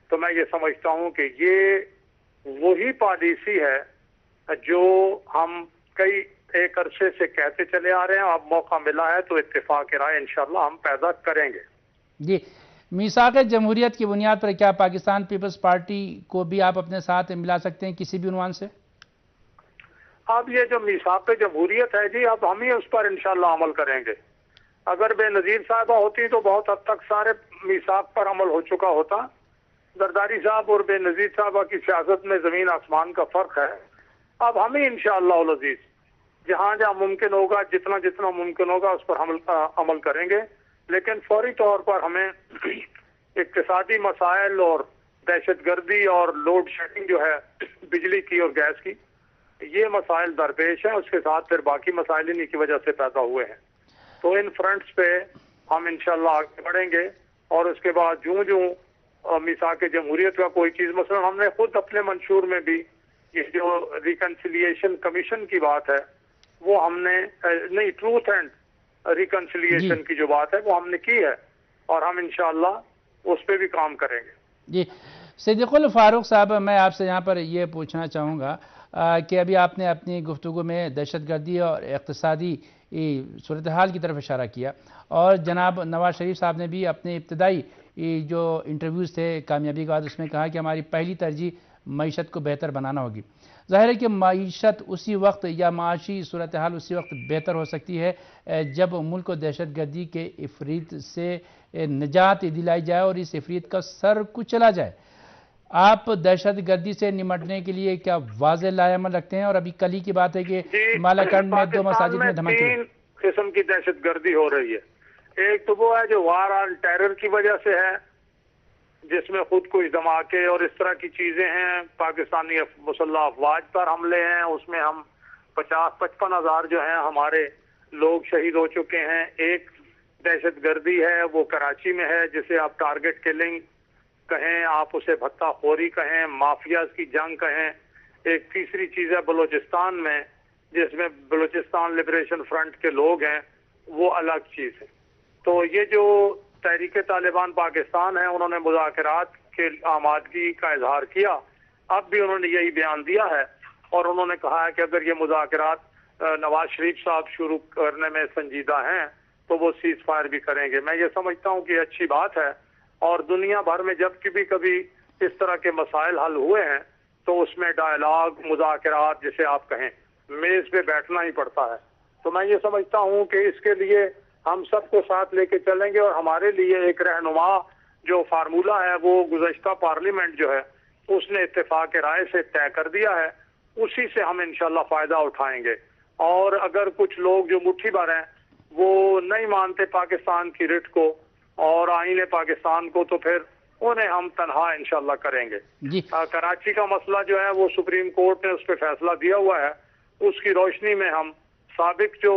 تو میں یہ سمجھتا ہوں کہ یہ وہی پالیسی ہے جو ہم کئی ایک عرصے سے کہتے چلے آ رہے ہیں. اب موقع ملا ہے تو اتفاق رائے انشاءاللہ ہم پیدا کریں گے. جی، میثاق جمہوریت کی بنیاد پر کیا پاکستان پیپلز پارٹی کو بھی آپ اپنے ساتھ ملا سکتے ہیں کسی بھی عنوان سے؟ اب یہ جو میثاق جمہوریت ہے جی، اب ہم ہی اس پر انشاءاللہ عمل کریں گے. اگر بے نظیر صاحبہ ہوتی تو بہت حد تک سارے میثاق پر عمل ہو چکا ہوتا. زرداری صاحب اور بے نظیر صاحبہ کی سیاست میں زمین آسمان کا فرق ہے. اب ہم ہی انشاءاللہ العزیز جہاں جہاں ممکن ہوگا، جتنا جتنا ممکن ہوگا اس پر عمل کریں گے. لیکن فوری طور پر ہمیں اقتصادی مسائل اور دہشت گردی اور لوڈ شیڈنگ جو ہے بجلی کی اور گیس کی، یہ مسائل درپیش ہیں. اس کے ساتھ پھر باقی مسائل انہی کی وجہ سے پیدا ہوئے ہیں. تو ان فرنٹس پہ ہم انشاءاللہ آگے بڑھیں گے. اور اس کے بعد جوں جوں میثاق جمہوریت کا کوئی چیز، مثلا ہم نے خود اپنے منشور میں بھی یہ جو ریکنسیلیشن کمیشن کی بات ہے وہ ہم نے نہیں، ٹروتھ اینڈ ریکنسیلیشن کی جو بات ہے وہ ہم نے کی ہے، اور ہم انشاءاللہ اس پہ بھی کام کریں گے. جی صدیق الفاروق صاحب، میں آپ سے یہاں پر یہ پوچھنا چاہوں گا کہ ابھی آپ نے اپنی گفتگو میں دہشت گردی اور اقتصادی صورتحال کی طرف اشارہ کیا، اور جناب نواز شریف صاحب نے بھی اپنے ابتدائی جو انٹرویوز تھے کامیابی کے بعد اس میں کہا کہ ہماری پہلی ترجیح معیشت کو بہتر بنانا ہوگی. ظاہر ہے کہ معیشت اسی وقت یا معاشی صورتحال اسی وقت بہتر ہو سکتی ہے جب ملک کو دہشت گردی کے افریت سے نجات دلائی جائے اور اس افریت کا سر کچلا جائے. آپ دہشت گردی سے نمٹنے کے لیے کیا واضح لائحہ عمل رکھتے ہیں؟ اور ابھی کل ہی کی بات ہے کہ مالاکنڈ میں دو مساجد میں دھماکے. تین قسم کی دہشت گردی ہو رہی ہے. ایک تو وہ ہے جو وار آن ٹیرر کی وجہ سے ہے، جس میں خود کش دھماکے اور اس طرح کی چیزیں ہیں. پاکستانی مسلح افواج پر حملے ہیں، اس میں ہم پچاس پچپن ہزار جو ہیں ہمارے لوگ شہید ہو چکے ہیں. ایک دہشت گردی ہے وہ کراچی میں ہے، جسے آپ ٹارگٹ کلنگ کہیں، آپ اسے بھتہ خوری کہیں، مافیاز کی جنگ کہیں. ایک تیسری چیز ہے بلوچستان میں، جس میں بلوچستان لبریشن فرنٹ کے لوگ ہیں، وہ الگ چیز ہے. تو یہ جو تحریک طالبان پاکستان ہے، انہوں نے مذاکرات کے آمادگی کا اظہار کیا. اب بھی انہوں نے یہی بیان دیا ہے، اور انہوں نے کہا ہے کہ اگر یہ مذاکرات نواز شریف صاحب شروع کرنے میں سنجیدہ ہیں تو وہ سیز فائر بھی کریں گے. میں یہ سمجھتا ہوں کہ اچھی بات ہے. اور دنیا بھر میں جب کبھی کبھی اس طرح کے مسائل حل ہوئے ہیں تو اس میں ڈائلاگ، مذاکرات جسے آپ کہیں، میز پہ بیٹھنا ہی پڑتا ہے. تو میں یہ سمجھتا ہوں کہ اس کے لیے ہم سب کو ساتھ لے کے چلیں گے، اور ہمارے لیے ایک رہنما جو فارمولہ ہے وہ گزشتہ پارلیمنٹ جو ہے اس نے اتفاق رائے سے طے کر دیا ہے، اسی سے ہم انشاءاللہ فائدہ اٹھائیں گے. اور اگر کچھ لوگ جو مٹھی بھر ہیں وہ نہیں مانتے پاکستان کی رٹ کو اور آئین پاکستان کو، تو پھر انہیں ہم تنہا انشاءاللہ کریں گے. جی کراچی کا مسئلہ جو ہے وہ سپریم کورٹ نے اس پہ فیصلہ دیا ہوا ہے. اس کی روشنی میں ہم سابق جو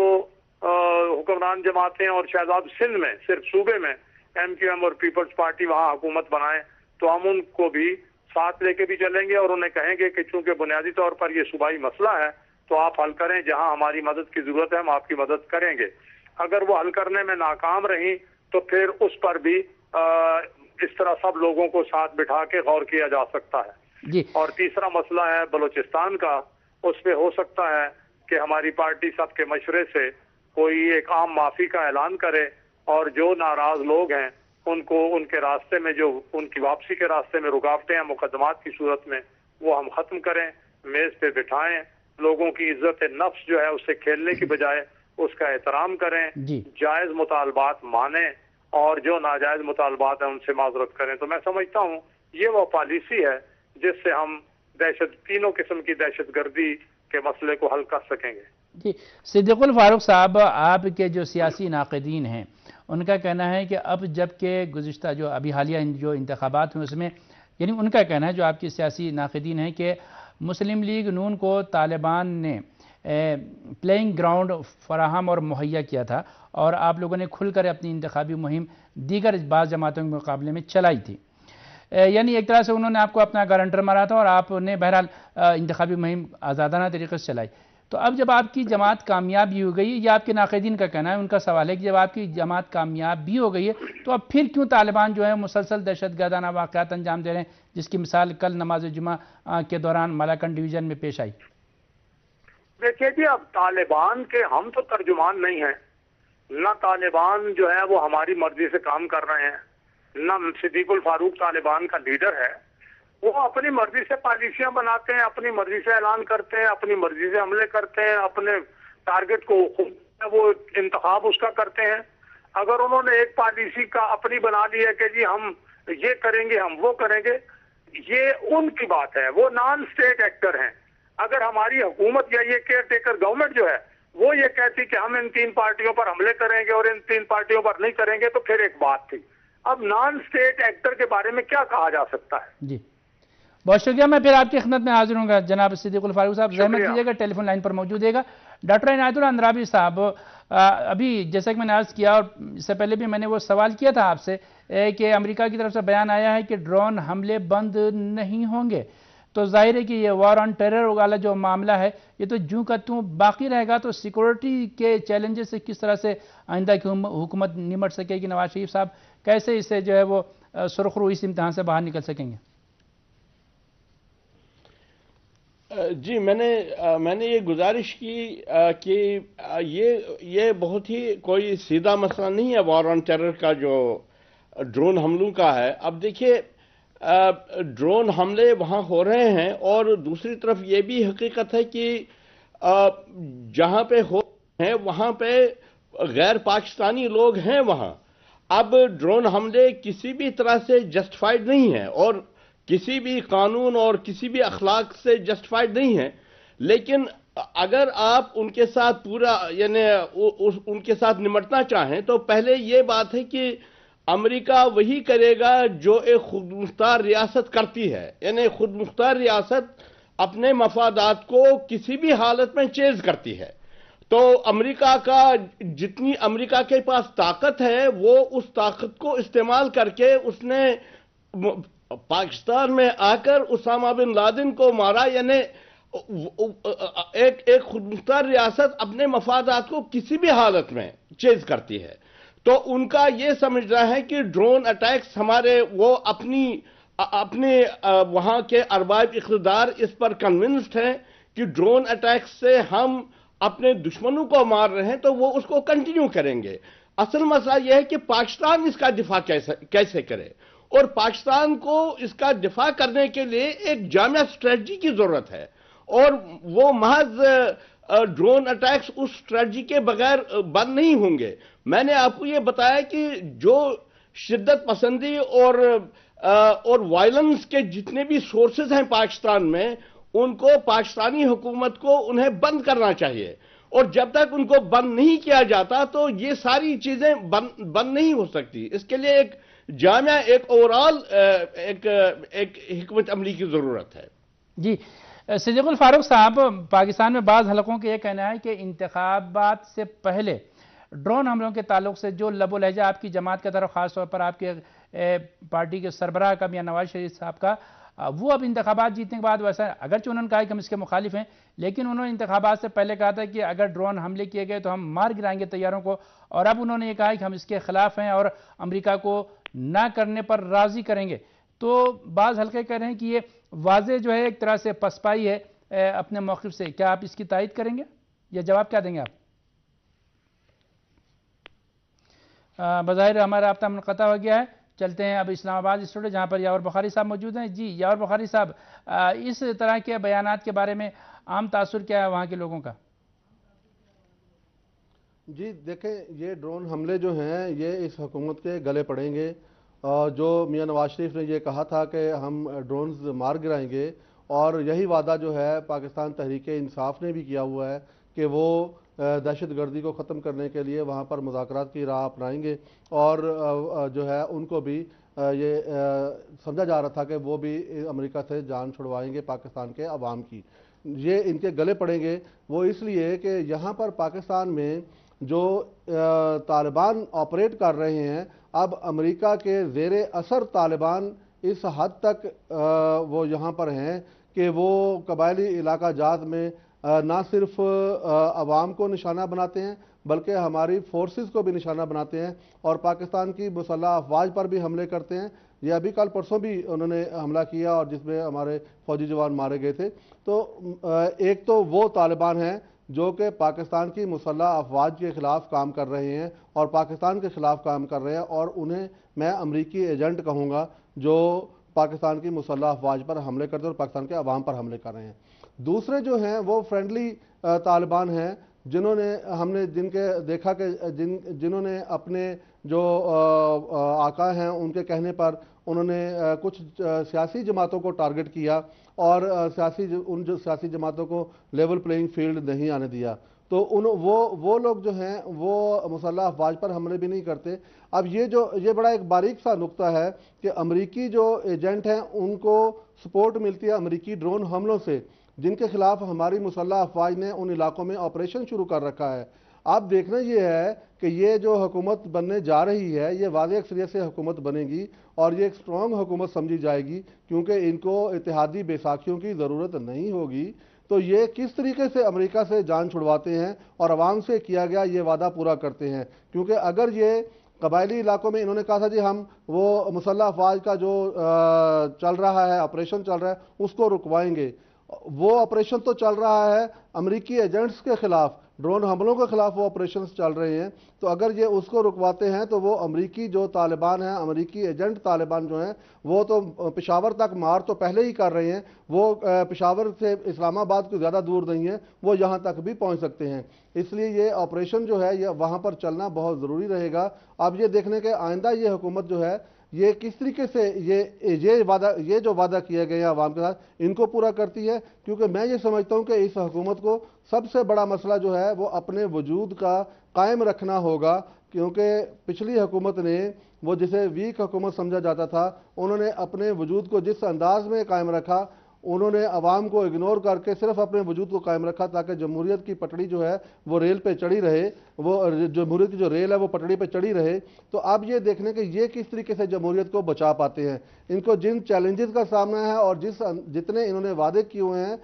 حکمران جماعتیں اور شہزاد سندھ میں صرف صوبے میں ایم کیو ایم اور پیپلز پارٹی وہاں حکومت بنائیں، تو ہم ان کو بھی ساتھ لے کے بھی چلیں گے اور انہیں کہیں گے کہ چونکہ بنیادی طور پر یہ صوبائی مسئلہ ہے تو آپ حل کریں، جہاں ہماری مدد کی ضرورت ہے ہم آپ کی مدد کریں گے. اگر وہ حل کرنے میں ناکام رہیں تو پھر اس پر بھی اس طرح سب لوگوں کو ساتھ بٹھا کے غور کیا جا سکتا ہے. جی اور تیسرا مسئلہ ہے بلوچستان کا، اس پہ ہو سکتا ہے کہ ہماری پارٹی سب کے مشورے سے کوئی ایک عام معافی کا اعلان کرے، اور جو ناراض لوگ ہیں ان کو ان کے راستے میں جو ان کی واپسی کے راستے میں رکاوٹیں ہیں مقدمات کی صورت میں وہ ہم ختم کریں، میز پہ بٹھائیں. لوگوں کی عزت نفس جو ہے اس سے کھیلنے کی بجائے اس کا احترام کریں. جی جائز مطالبات مانیں اور جو ناجائز مطالبات ہیں ان سے معذرت کریں. تو میں سمجھتا ہوں یہ وہ پالیسی ہے جس سے ہم دہشت تینوں قسم کی دہشت گردی کے مسئلے کو حل کر سکیں گے. جی صدیق الفاروق صاحب، آپ کے جو سیاسی ناقدین ہیں ان کا کہنا ہے کہ اب جب کہ گزشتہ جو ابھی حالیہ جو انتخابات ہیں اس میں، یعنی ان کا کہنا ہے جو آپ کی سیاسی ناقدین ہیں کہ مسلم لیگ نون کو طالبان نے پلینگ گراؤنڈ فراہم اور مہیا کیا تھا، اور آپ لوگوں نے کھل کر اپنی انتخابی مہم دیگر بعض جماعتوں کے مقابلے میں چلائی تھی. یعنی ایک طرح سے انہوں نے آپ کو اپنا گارنٹر مارا تھا اور آپ نے بہرحال انتخابی مہم آزادانہ طریقے سے چلائی. تو اب جب آپ کی جماعت کامیاب بھی ہو گئی ہے، یہ آپ کے ناقدین کا کہنا ہے، ان کا سوال ہے کہ جب آپ کی جماعت کامیاب بھی ہو گئی ہے تو اب پھر کیوں طالبان جو ہے مسلسل دہشت گردانہ واقعات انجام دے رہے ہیں، جس کی مثال کل نماز جمعہ کے دوران ملاکنڈ ڈویژن میں پیش آئی؟ دیکھیے جی، اب طالبان کے ہم تو ترجمان نہیں ہیں، نہ طالبان جو ہے وہ ہماری مرضی سے کام کر رہے ہیں، نہ صدیق الفاروق طالبان کا لیڈر ہے۔ وہ اپنی مرضی سے پالیسیاں بناتے ہیں، اپنی مرضی سے اعلان کرتے ہیں، اپنی مرضی سے حملے کرتے ہیں، اپنے ٹارگٹ کو وہ انتخاب اس کا کرتے ہیں۔ اگر انہوں نے ایک پالیسی کا اپنی بنا لی ہے کہ جی ہم یہ کریں گے، ہم وہ کریں گے، یہ ان کی بات ہے، وہ نان اسٹیٹ ایکٹر ہیں۔ اگر ہماری حکومت یا یہ کیئر ٹیکر گورنمنٹ جو ہے وہ یہ کہتی کہ ہم ان تین پارٹیوں پر حملے کریں گے اور ان تین پارٹیوں پر نہیں کریں گے تو پھر ایک بات تھی۔ اب نان اسٹیٹ ایکٹر کے بارے میں کیا کہا جا سکتا ہے؟ جی بہت شکریہ، میں پھر آپ کی خدمت میں حاضر ہوں گا جناب صدیق الفاروق صاحب، زحمت کیجیے گا ٹیلی فون لائن پر موجود ہے گا۔ ڈاکٹر عنایت اللہ اندرابی صاحب، ابھی جیسا کہ میں نے عرض کیا اور اس سے پہلے بھی میں نے وہ سوال کیا تھا آپ سے کہ امریکہ کی طرف سے بیان آیا ہے کہ ڈرون حملے بند نہیں ہوں گے، تو ظاہر ہے کہ یہ وار آن ٹیرر والا جو معاملہ ہے یہ تو جوں کا توں باقی رہے گا، تو سیکورٹی کے چیلنجز سے کس طرح سے آئندہ کی حکومت نمٹ سکے گی؟ نواز شریف صاحب کیسے اس سے جو ہے وہ سرخرو اس امتحان سے باہر نکل سکیں گے؟ جی میں نے میں نے یہ گزارش کی کہ یہ یہ بہت ہی کوئی سیدھا مسئلہ نہیں ہے وار آن ٹیرر کا جو ڈرون حملوں کا ہے۔ اب دیکھیے ڈرون حملے وہاں ہو رہے ہیں اور دوسری طرف یہ بھی حقیقت ہے کہ جہاں پہ ہو رہے ہیں وہاں پہ غیر پاکستانی لوگ ہیں وہاں۔ اب ڈرون حملے کسی بھی طرح سے جسٹیفائیڈ نہیں ہیں اور کسی بھی قانون اور کسی بھی اخلاق سے جسٹیفائیڈ نہیں ہے، لیکن اگر آپ ان کے ساتھ پورا یعنی ان کے ساتھ نمٹنا چاہیں تو پہلے یہ بات ہے کہ امریکہ وہی کرے گا جو ایک خود مختار ریاست کرتی ہے، یعنی خود مختار ریاست اپنے مفادات کو کسی بھی حالت میں چیز کرتی ہے۔ تو امریکہ کا جتنی امریکہ کے پاس طاقت ہے وہ اس طاقت کو استعمال کر کے اس نے پاکستان میں آ کر اسامہ بن لادن کو مارا، یعنی ایک ایک خود مختار ریاست اپنے مفادات کو کسی بھی حالت میں چیز کرتی ہے۔ تو ان کا یہ سمجھ رہا ہے کہ ڈرون اٹیکس ہمارے وہ اپنی اپنے وہاں کے ارباب اقتدار اس پر کنونسڈ ہیں کہ ڈرون اٹیکس سے ہم اپنے دشمنوں کو مار رہے ہیں تو وہ اس کو کنٹینیو کریں گے۔ اصل مسئلہ یہ ہے کہ پاکستان اس کا دفاع کیسے کیسے کرے، اور پاکستان کو اس کا دفاع کرنے کے لیے ایک جامع اسٹریٹجی کی ضرورت ہے، اور وہ محض ڈرون اٹیکس اس اسٹریٹجی کے بغیر بند نہیں ہوں گے۔ میں نے آپ کو یہ بتایا کہ جو شدت پسندی اور اور وائلنس کے جتنے بھی سورسز ہیں پاکستان میں، ان کو پاکستانی حکومت کو انہیں بند کرنا چاہیے، اور جب تک ان کو بند نہیں کیا جاتا تو یہ ساری چیزیں بند بند نہیں ہو سکتی۔ اس کے لیے ایک جامع ایک اوورال ایک ایک حکمت عملی کی ضرورت ہے۔ جی صدیق الفاروق صاحب، پاکستان میں بعض حلقوں کا یہ کہنا ہے کہ انتخابات سے پہلے ڈرون حملوں کے تعلق سے جو لب و لہجہ آپ کی جماعت کی طرف، خاص طور پر آپ کے پارٹی کے سربراہ کا میاں نواز شریف صاحب کا، وہ اب انتخابات جیتنے کے بعد ویسا، اگرچہ انہوں نے کہا کہ ہم اس کے مخالف ہیں، لیکن انہوں نے انتخابات سے پہلے کہا تھا کہ اگر ڈرون حملے کیے گئے تو ہم مار گرائیں گے طیاروں کو، اور اب انہوں نے یہ کہا کہ ہم اس کے خلاف ہیں اور امریکہ کو نہ کرنے پر راضی کریں گے۔ تو بعض حلقے کہہ رہے ہیں کہ یہ واضح جو ہے ایک طرح سے پسپائی ہے اپنے موقف سے، کیا آپ اس کی تائید کریں گے یا جواب کیا دیں گے آپ؟ بظاہر ہمارا رابطہ منقطع ہو گیا ہے، چلتے ہیں اب اسلام آباد اسٹوڈیو جہاں پر یاور بخاری صاحب موجود ہیں۔ جی یاور بخاری صاحب، اس طرح کے بیانات کے بارے میں عام تاثر کیا ہے وہاں کے لوگوں کا؟ جی دیکھیں، یہ ڈرون حملے جو ہیں یہ اس حکومت کے گلے پڑیں گے، جو میاں نواز شریف نے یہ کہا تھا کہ ہم ڈرونز مار گرائیں گے، اور یہی وعدہ جو ہے پاکستان تحریک انصاف نے بھی کیا ہوا ہے کہ وہ دہشت گردی کو ختم کرنے کے لیے وہاں پر مذاکرات کی راہ اپنائیں گے، اور جو ہے ان کو بھی یہ سمجھا جا رہا تھا کہ وہ بھی امریکہ سے جان چھڑوائیں گے پاکستان کے عوام کی۔ یہ ان کے گلے پڑیں گے، وہ اس لیے کہ یہاں پر پاکستان میں جو طالبان آپریٹ کر رہے ہیں، اب امریکہ کے زیر اثر طالبان اس حد تک وہ یہاں پر ہیں کہ وہ قبائلی علاقہ جات میں نہ صرف عوام کو نشانہ بناتے ہیں بلکہ ہماری فورسز کو بھی نشانہ بناتے ہیں اور پاکستان کی مسلح افواج پر بھی حملے کرتے ہیں. یہ ابھی کل پرسوں بھی انہوں نے حملہ کیا اور جس میں ہمارے فوجی جوان مارے گئے تھے. تو ایک تو وہ طالبان ہیں جو کہ پاکستان کی مسلح افواج کے خلاف کام کر رہے ہیں اور پاکستان کے خلاف کام کر رہے ہیں اور انہیں میں امریکی ایجنٹ کہوں گا جو پاکستان کی مسلح افواج پر حملے کرتے ہیں اور پاکستان کے عوام پر حملے کر رہے ہیں. دوسرے جو ہیں وہ فرینڈلی طالبان ہیں جنہوں نے ہم نے جن کے دیکھا کہ جن جنہوں نے اپنے جو آقا ہیں ان کے کہنے پر انہوں نے کچھ سیاسی جماعتوں کو ٹارگٹ کیا اور سیاسی ان جو سیاسی جماعتوں کو لیول پلینگ فیلڈ نہیں آنے دیا. تو ان وہ وہ لوگ جو ہیں وہ مسلح افواج پر حملے بھی نہیں کرتے. اب یہ جو یہ بڑا ایک باریک سا نقطہ ہے کہ امریکی جو ایجنٹ ہیں ان کو سپورٹ ملتی ہے امریکی ڈرون حملوں سے جن کے خلاف ہماری مسلح افواج نے ان علاقوں میں آپریشن شروع کر رکھا ہے. اب دیکھنا یہ ہے کہ یہ جو حکومت بننے جا رہی ہے یہ واضح اکثریت سے حکومت بنے گی اور یہ ایک سٹرونگ حکومت سمجھی جائے گی کیونکہ ان کو اتحادی بیساکھیوں کی ضرورت نہیں ہوگی. تو یہ کس طریقے سے امریکہ سے جان چھڑواتے ہیں اور عوام سے کیا گیا یہ وعدہ پورا کرتے ہیں. کیونکہ اگر یہ قبائلی علاقوں میں انہوں نے کہا تھا جی ہم وہ مسلح افواج کا جو چل رہا ہے آپریشن چل رہا ہے اس کو رکوائیں گے. وہ آپریشن تو چل رہا ہے امریکی ایجنٹس کے خلاف ڈرون حملوں کے خلاف وہ آپریشنز چل رہے ہیں. تو اگر یہ اس کو رکواتے ہیں تو وہ امریکی جو طالبان ہیں امریکی ایجنٹ طالبان جو ہیں وہ تو پشاور تک مار تو پہلے ہی کر رہے ہیں. وہ پشاور سے اسلام آباد کو زیادہ دور نہیں ہے وہ یہاں تک بھی پہنچ سکتے ہیں. اس لیے یہ آپریشن جو ہے یہ وہاں پر چلنا بہت ضروری رہے گا. اب یہ دیکھنے کے آئندہ یہ حکومت جو ہے یہ کس طریقے سے یہ یہ وعدہ یہ جو وعدہ کیے گئے ہیں عوام کے ساتھ ان کو پورا کرتی ہے. کیونکہ میں یہ سمجھتا ہوں کہ اس حکومت کو سب سے بڑا مسئلہ جو ہے وہ اپنے وجود کا قائم رکھنا ہوگا. کیونکہ پچھلی حکومت نے وہ جسے ویک حکومت سمجھا جاتا تھا انہوں نے اپنے وجود کو جس انداز میں قائم رکھا انہوں نے عوام کو اگنور کر کے صرف اپنے وجود کو قائم رکھا تاکہ جمہوریت کی پٹڑی جو ہے وہ ریل پہ چڑھی رہے وہ جمہوریت کی جو ریل ہے وہ پٹڑی پہ چڑھی رہے. تو اب یہ دیکھنے کہ یہ کس طریقے سے جمہوریت کو بچا پاتے ہیں. ان کو جن چیلنجز کا سامنا ہے اور جس جتنے انہوں نے وعدے کیے ہوئے ہیں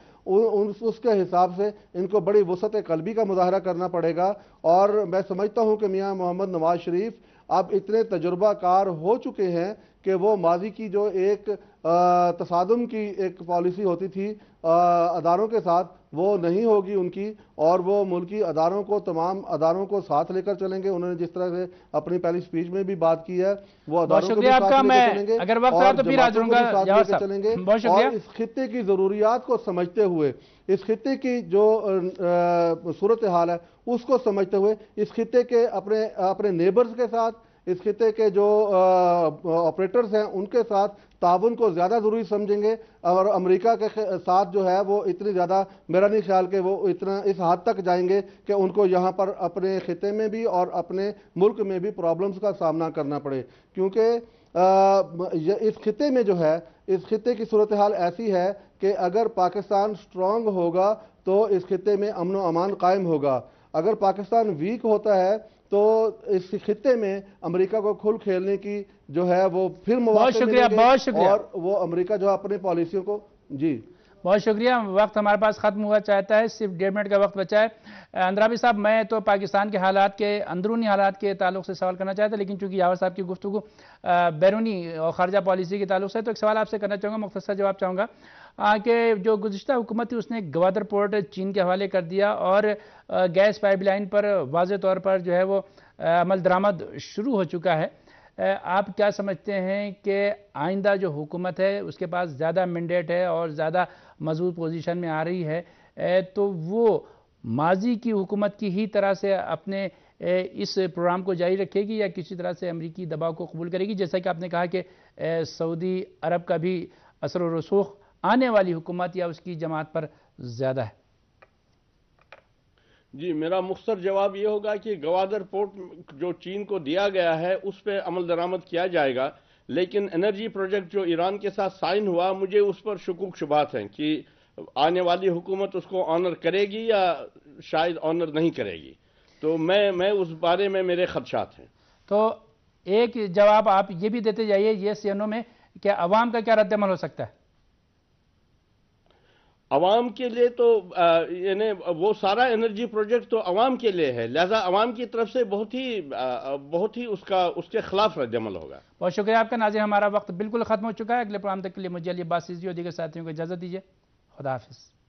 اس کے حساب سے ان کو بڑی وسعت قلبی کا مظاہرہ کرنا پڑے گا. اور میں سمجھتا ہوں کہ میاں محمد نواز شریف اب اتنے تجربہ کار ہو چکے ہیں کہ وہ ماضی کی جو ایک تصادم کی ایک پالیسی ہوتی تھی اداروں کے ساتھ وہ نہیں ہوگی ان کی اور وہ ملکی اداروں کو تمام اداروں کو ساتھ لے کر چلیں گے. انہوں نے جس طرح سے اپنی پہلی سپیچ میں بھی بات کی ہے وہ اداروں کو بھی ساتھ لے کر چلیں گے اگر وقت رہا تو پھر حاضر ہوں گا ساتھ لے کر چلیں گے اور اس خطے کی ضروریات کو سمجھتے ہوئے اس خطے کی جو صورتحال ہے اس کو سمجھتے ہوئے اس خطے کے اپنے اپنے نیبرز کے ساتھ اس خطے کے جو آپریٹرز ہیں ان کے ساتھ تعاون کو زیادہ ضروری سمجھیں گے. اور امریکہ کے ساتھ جو ہے وہ اتنی زیادہ میرا نہیں خیال کہ وہ اتنا اس حد تک جائیں گے کہ ان کو یہاں پر اپنے خطے میں بھی اور اپنے ملک میں بھی پرابلمز کا سامنا کرنا پڑے. کیونکہ اس خطے میں جو ہے اس خطے کی صورتحال ایسی ہے کہ اگر پاکستان سٹرونگ ہوگا تو اس خطے میں امن و امان قائم ہوگا. اگر پاکستان ویک ہوتا ہے تو اس خطے میں امریکہ کو کھل کھیلنے کی جو ہے وہ پھر مواقع ملیں گے اور وہ امریکہ جو اپنے پالیسیوں کو جی بہت شکریہ. وقت ہمارے پاس ختم ہوا چاہتا ہے صرف ڈیڑھ منٹ کا وقت بچا ہے. اندرابی صاحب میں تو پاکستان کے حالات کے اندرونی حالات کے تعلق سے سوال کرنا چاہتا لیکن چونکہ یاور صاحب کی گفتگو بیرونی اور خارجہ پالیسی کے تعلق سے تو ایک سوال آپ سے کرنا چاہوں گا مختصر جواب چاہوں گا کہ جو گزشتہ حکومت تھی اس نے گوادر پورٹ چین کے حوالے کر دیا اور گیس پائپ لائن پر واضح طور پر جو ہے وہ عمل درآمد شروع ہو چکا ہے. آپ کیا سمجھتے ہیں کہ آئندہ جو حکومت ہے اس کے پاس زیادہ مینڈیٹ ہے اور زیادہ مضبوط پوزیشن میں آ رہی ہے تو وہ ماضی کی حکومت کی ہی طرح سے اپنے اس پروگرام کو جاری رکھے گی یا کسی طرح سے امریکی دباؤ کو قبول کرے گی جیسا کہ آپ نے کہا کہ سعودی عرب کا بھی اثر و رسوخ آنے والی حکومت یا اس کی جماعت پر زیادہ ہے؟ جی میرا مختصر جواب یہ ہوگا کہ گوادر پورٹ جو چین کو دیا گیا ہے اس پہ عمل درآمد کیا جائے گا لیکن انرجی پروجیکٹ جو ایران کے ساتھ سائن ہوا مجھے اس پر شکوک شبہات ہیں کہ آنے والی حکومت اس کو آنر کرے گی یا شاید آنر نہیں کرے گی. تو میں میں اس بارے میں میرے خدشات ہیں. تو ایک جواب آپ یہ بھی دیتے جائیے یس یا نو میں کہ عوام کا کیا رد عمل ہو سکتا ہے؟ عوام کے لیے تو یعنی وہ سارا انرجی پروجیکٹ تو عوام کے لیے ہے، لہذا عوام کی طرف سے بہت ہی بہت ہی اس کا اس کے خلاف رد عمل ہوگا۔ بہت شکریہ آپ کا ناظرین، ہمارا وقت بالکل ختم ہو چکا ہے۔ اگلے پروگرام تک کے لیے مجھے علی عباس سیزی اور دیگر ساتھیوں کو اجازت دیجیے۔ خدا حافظ۔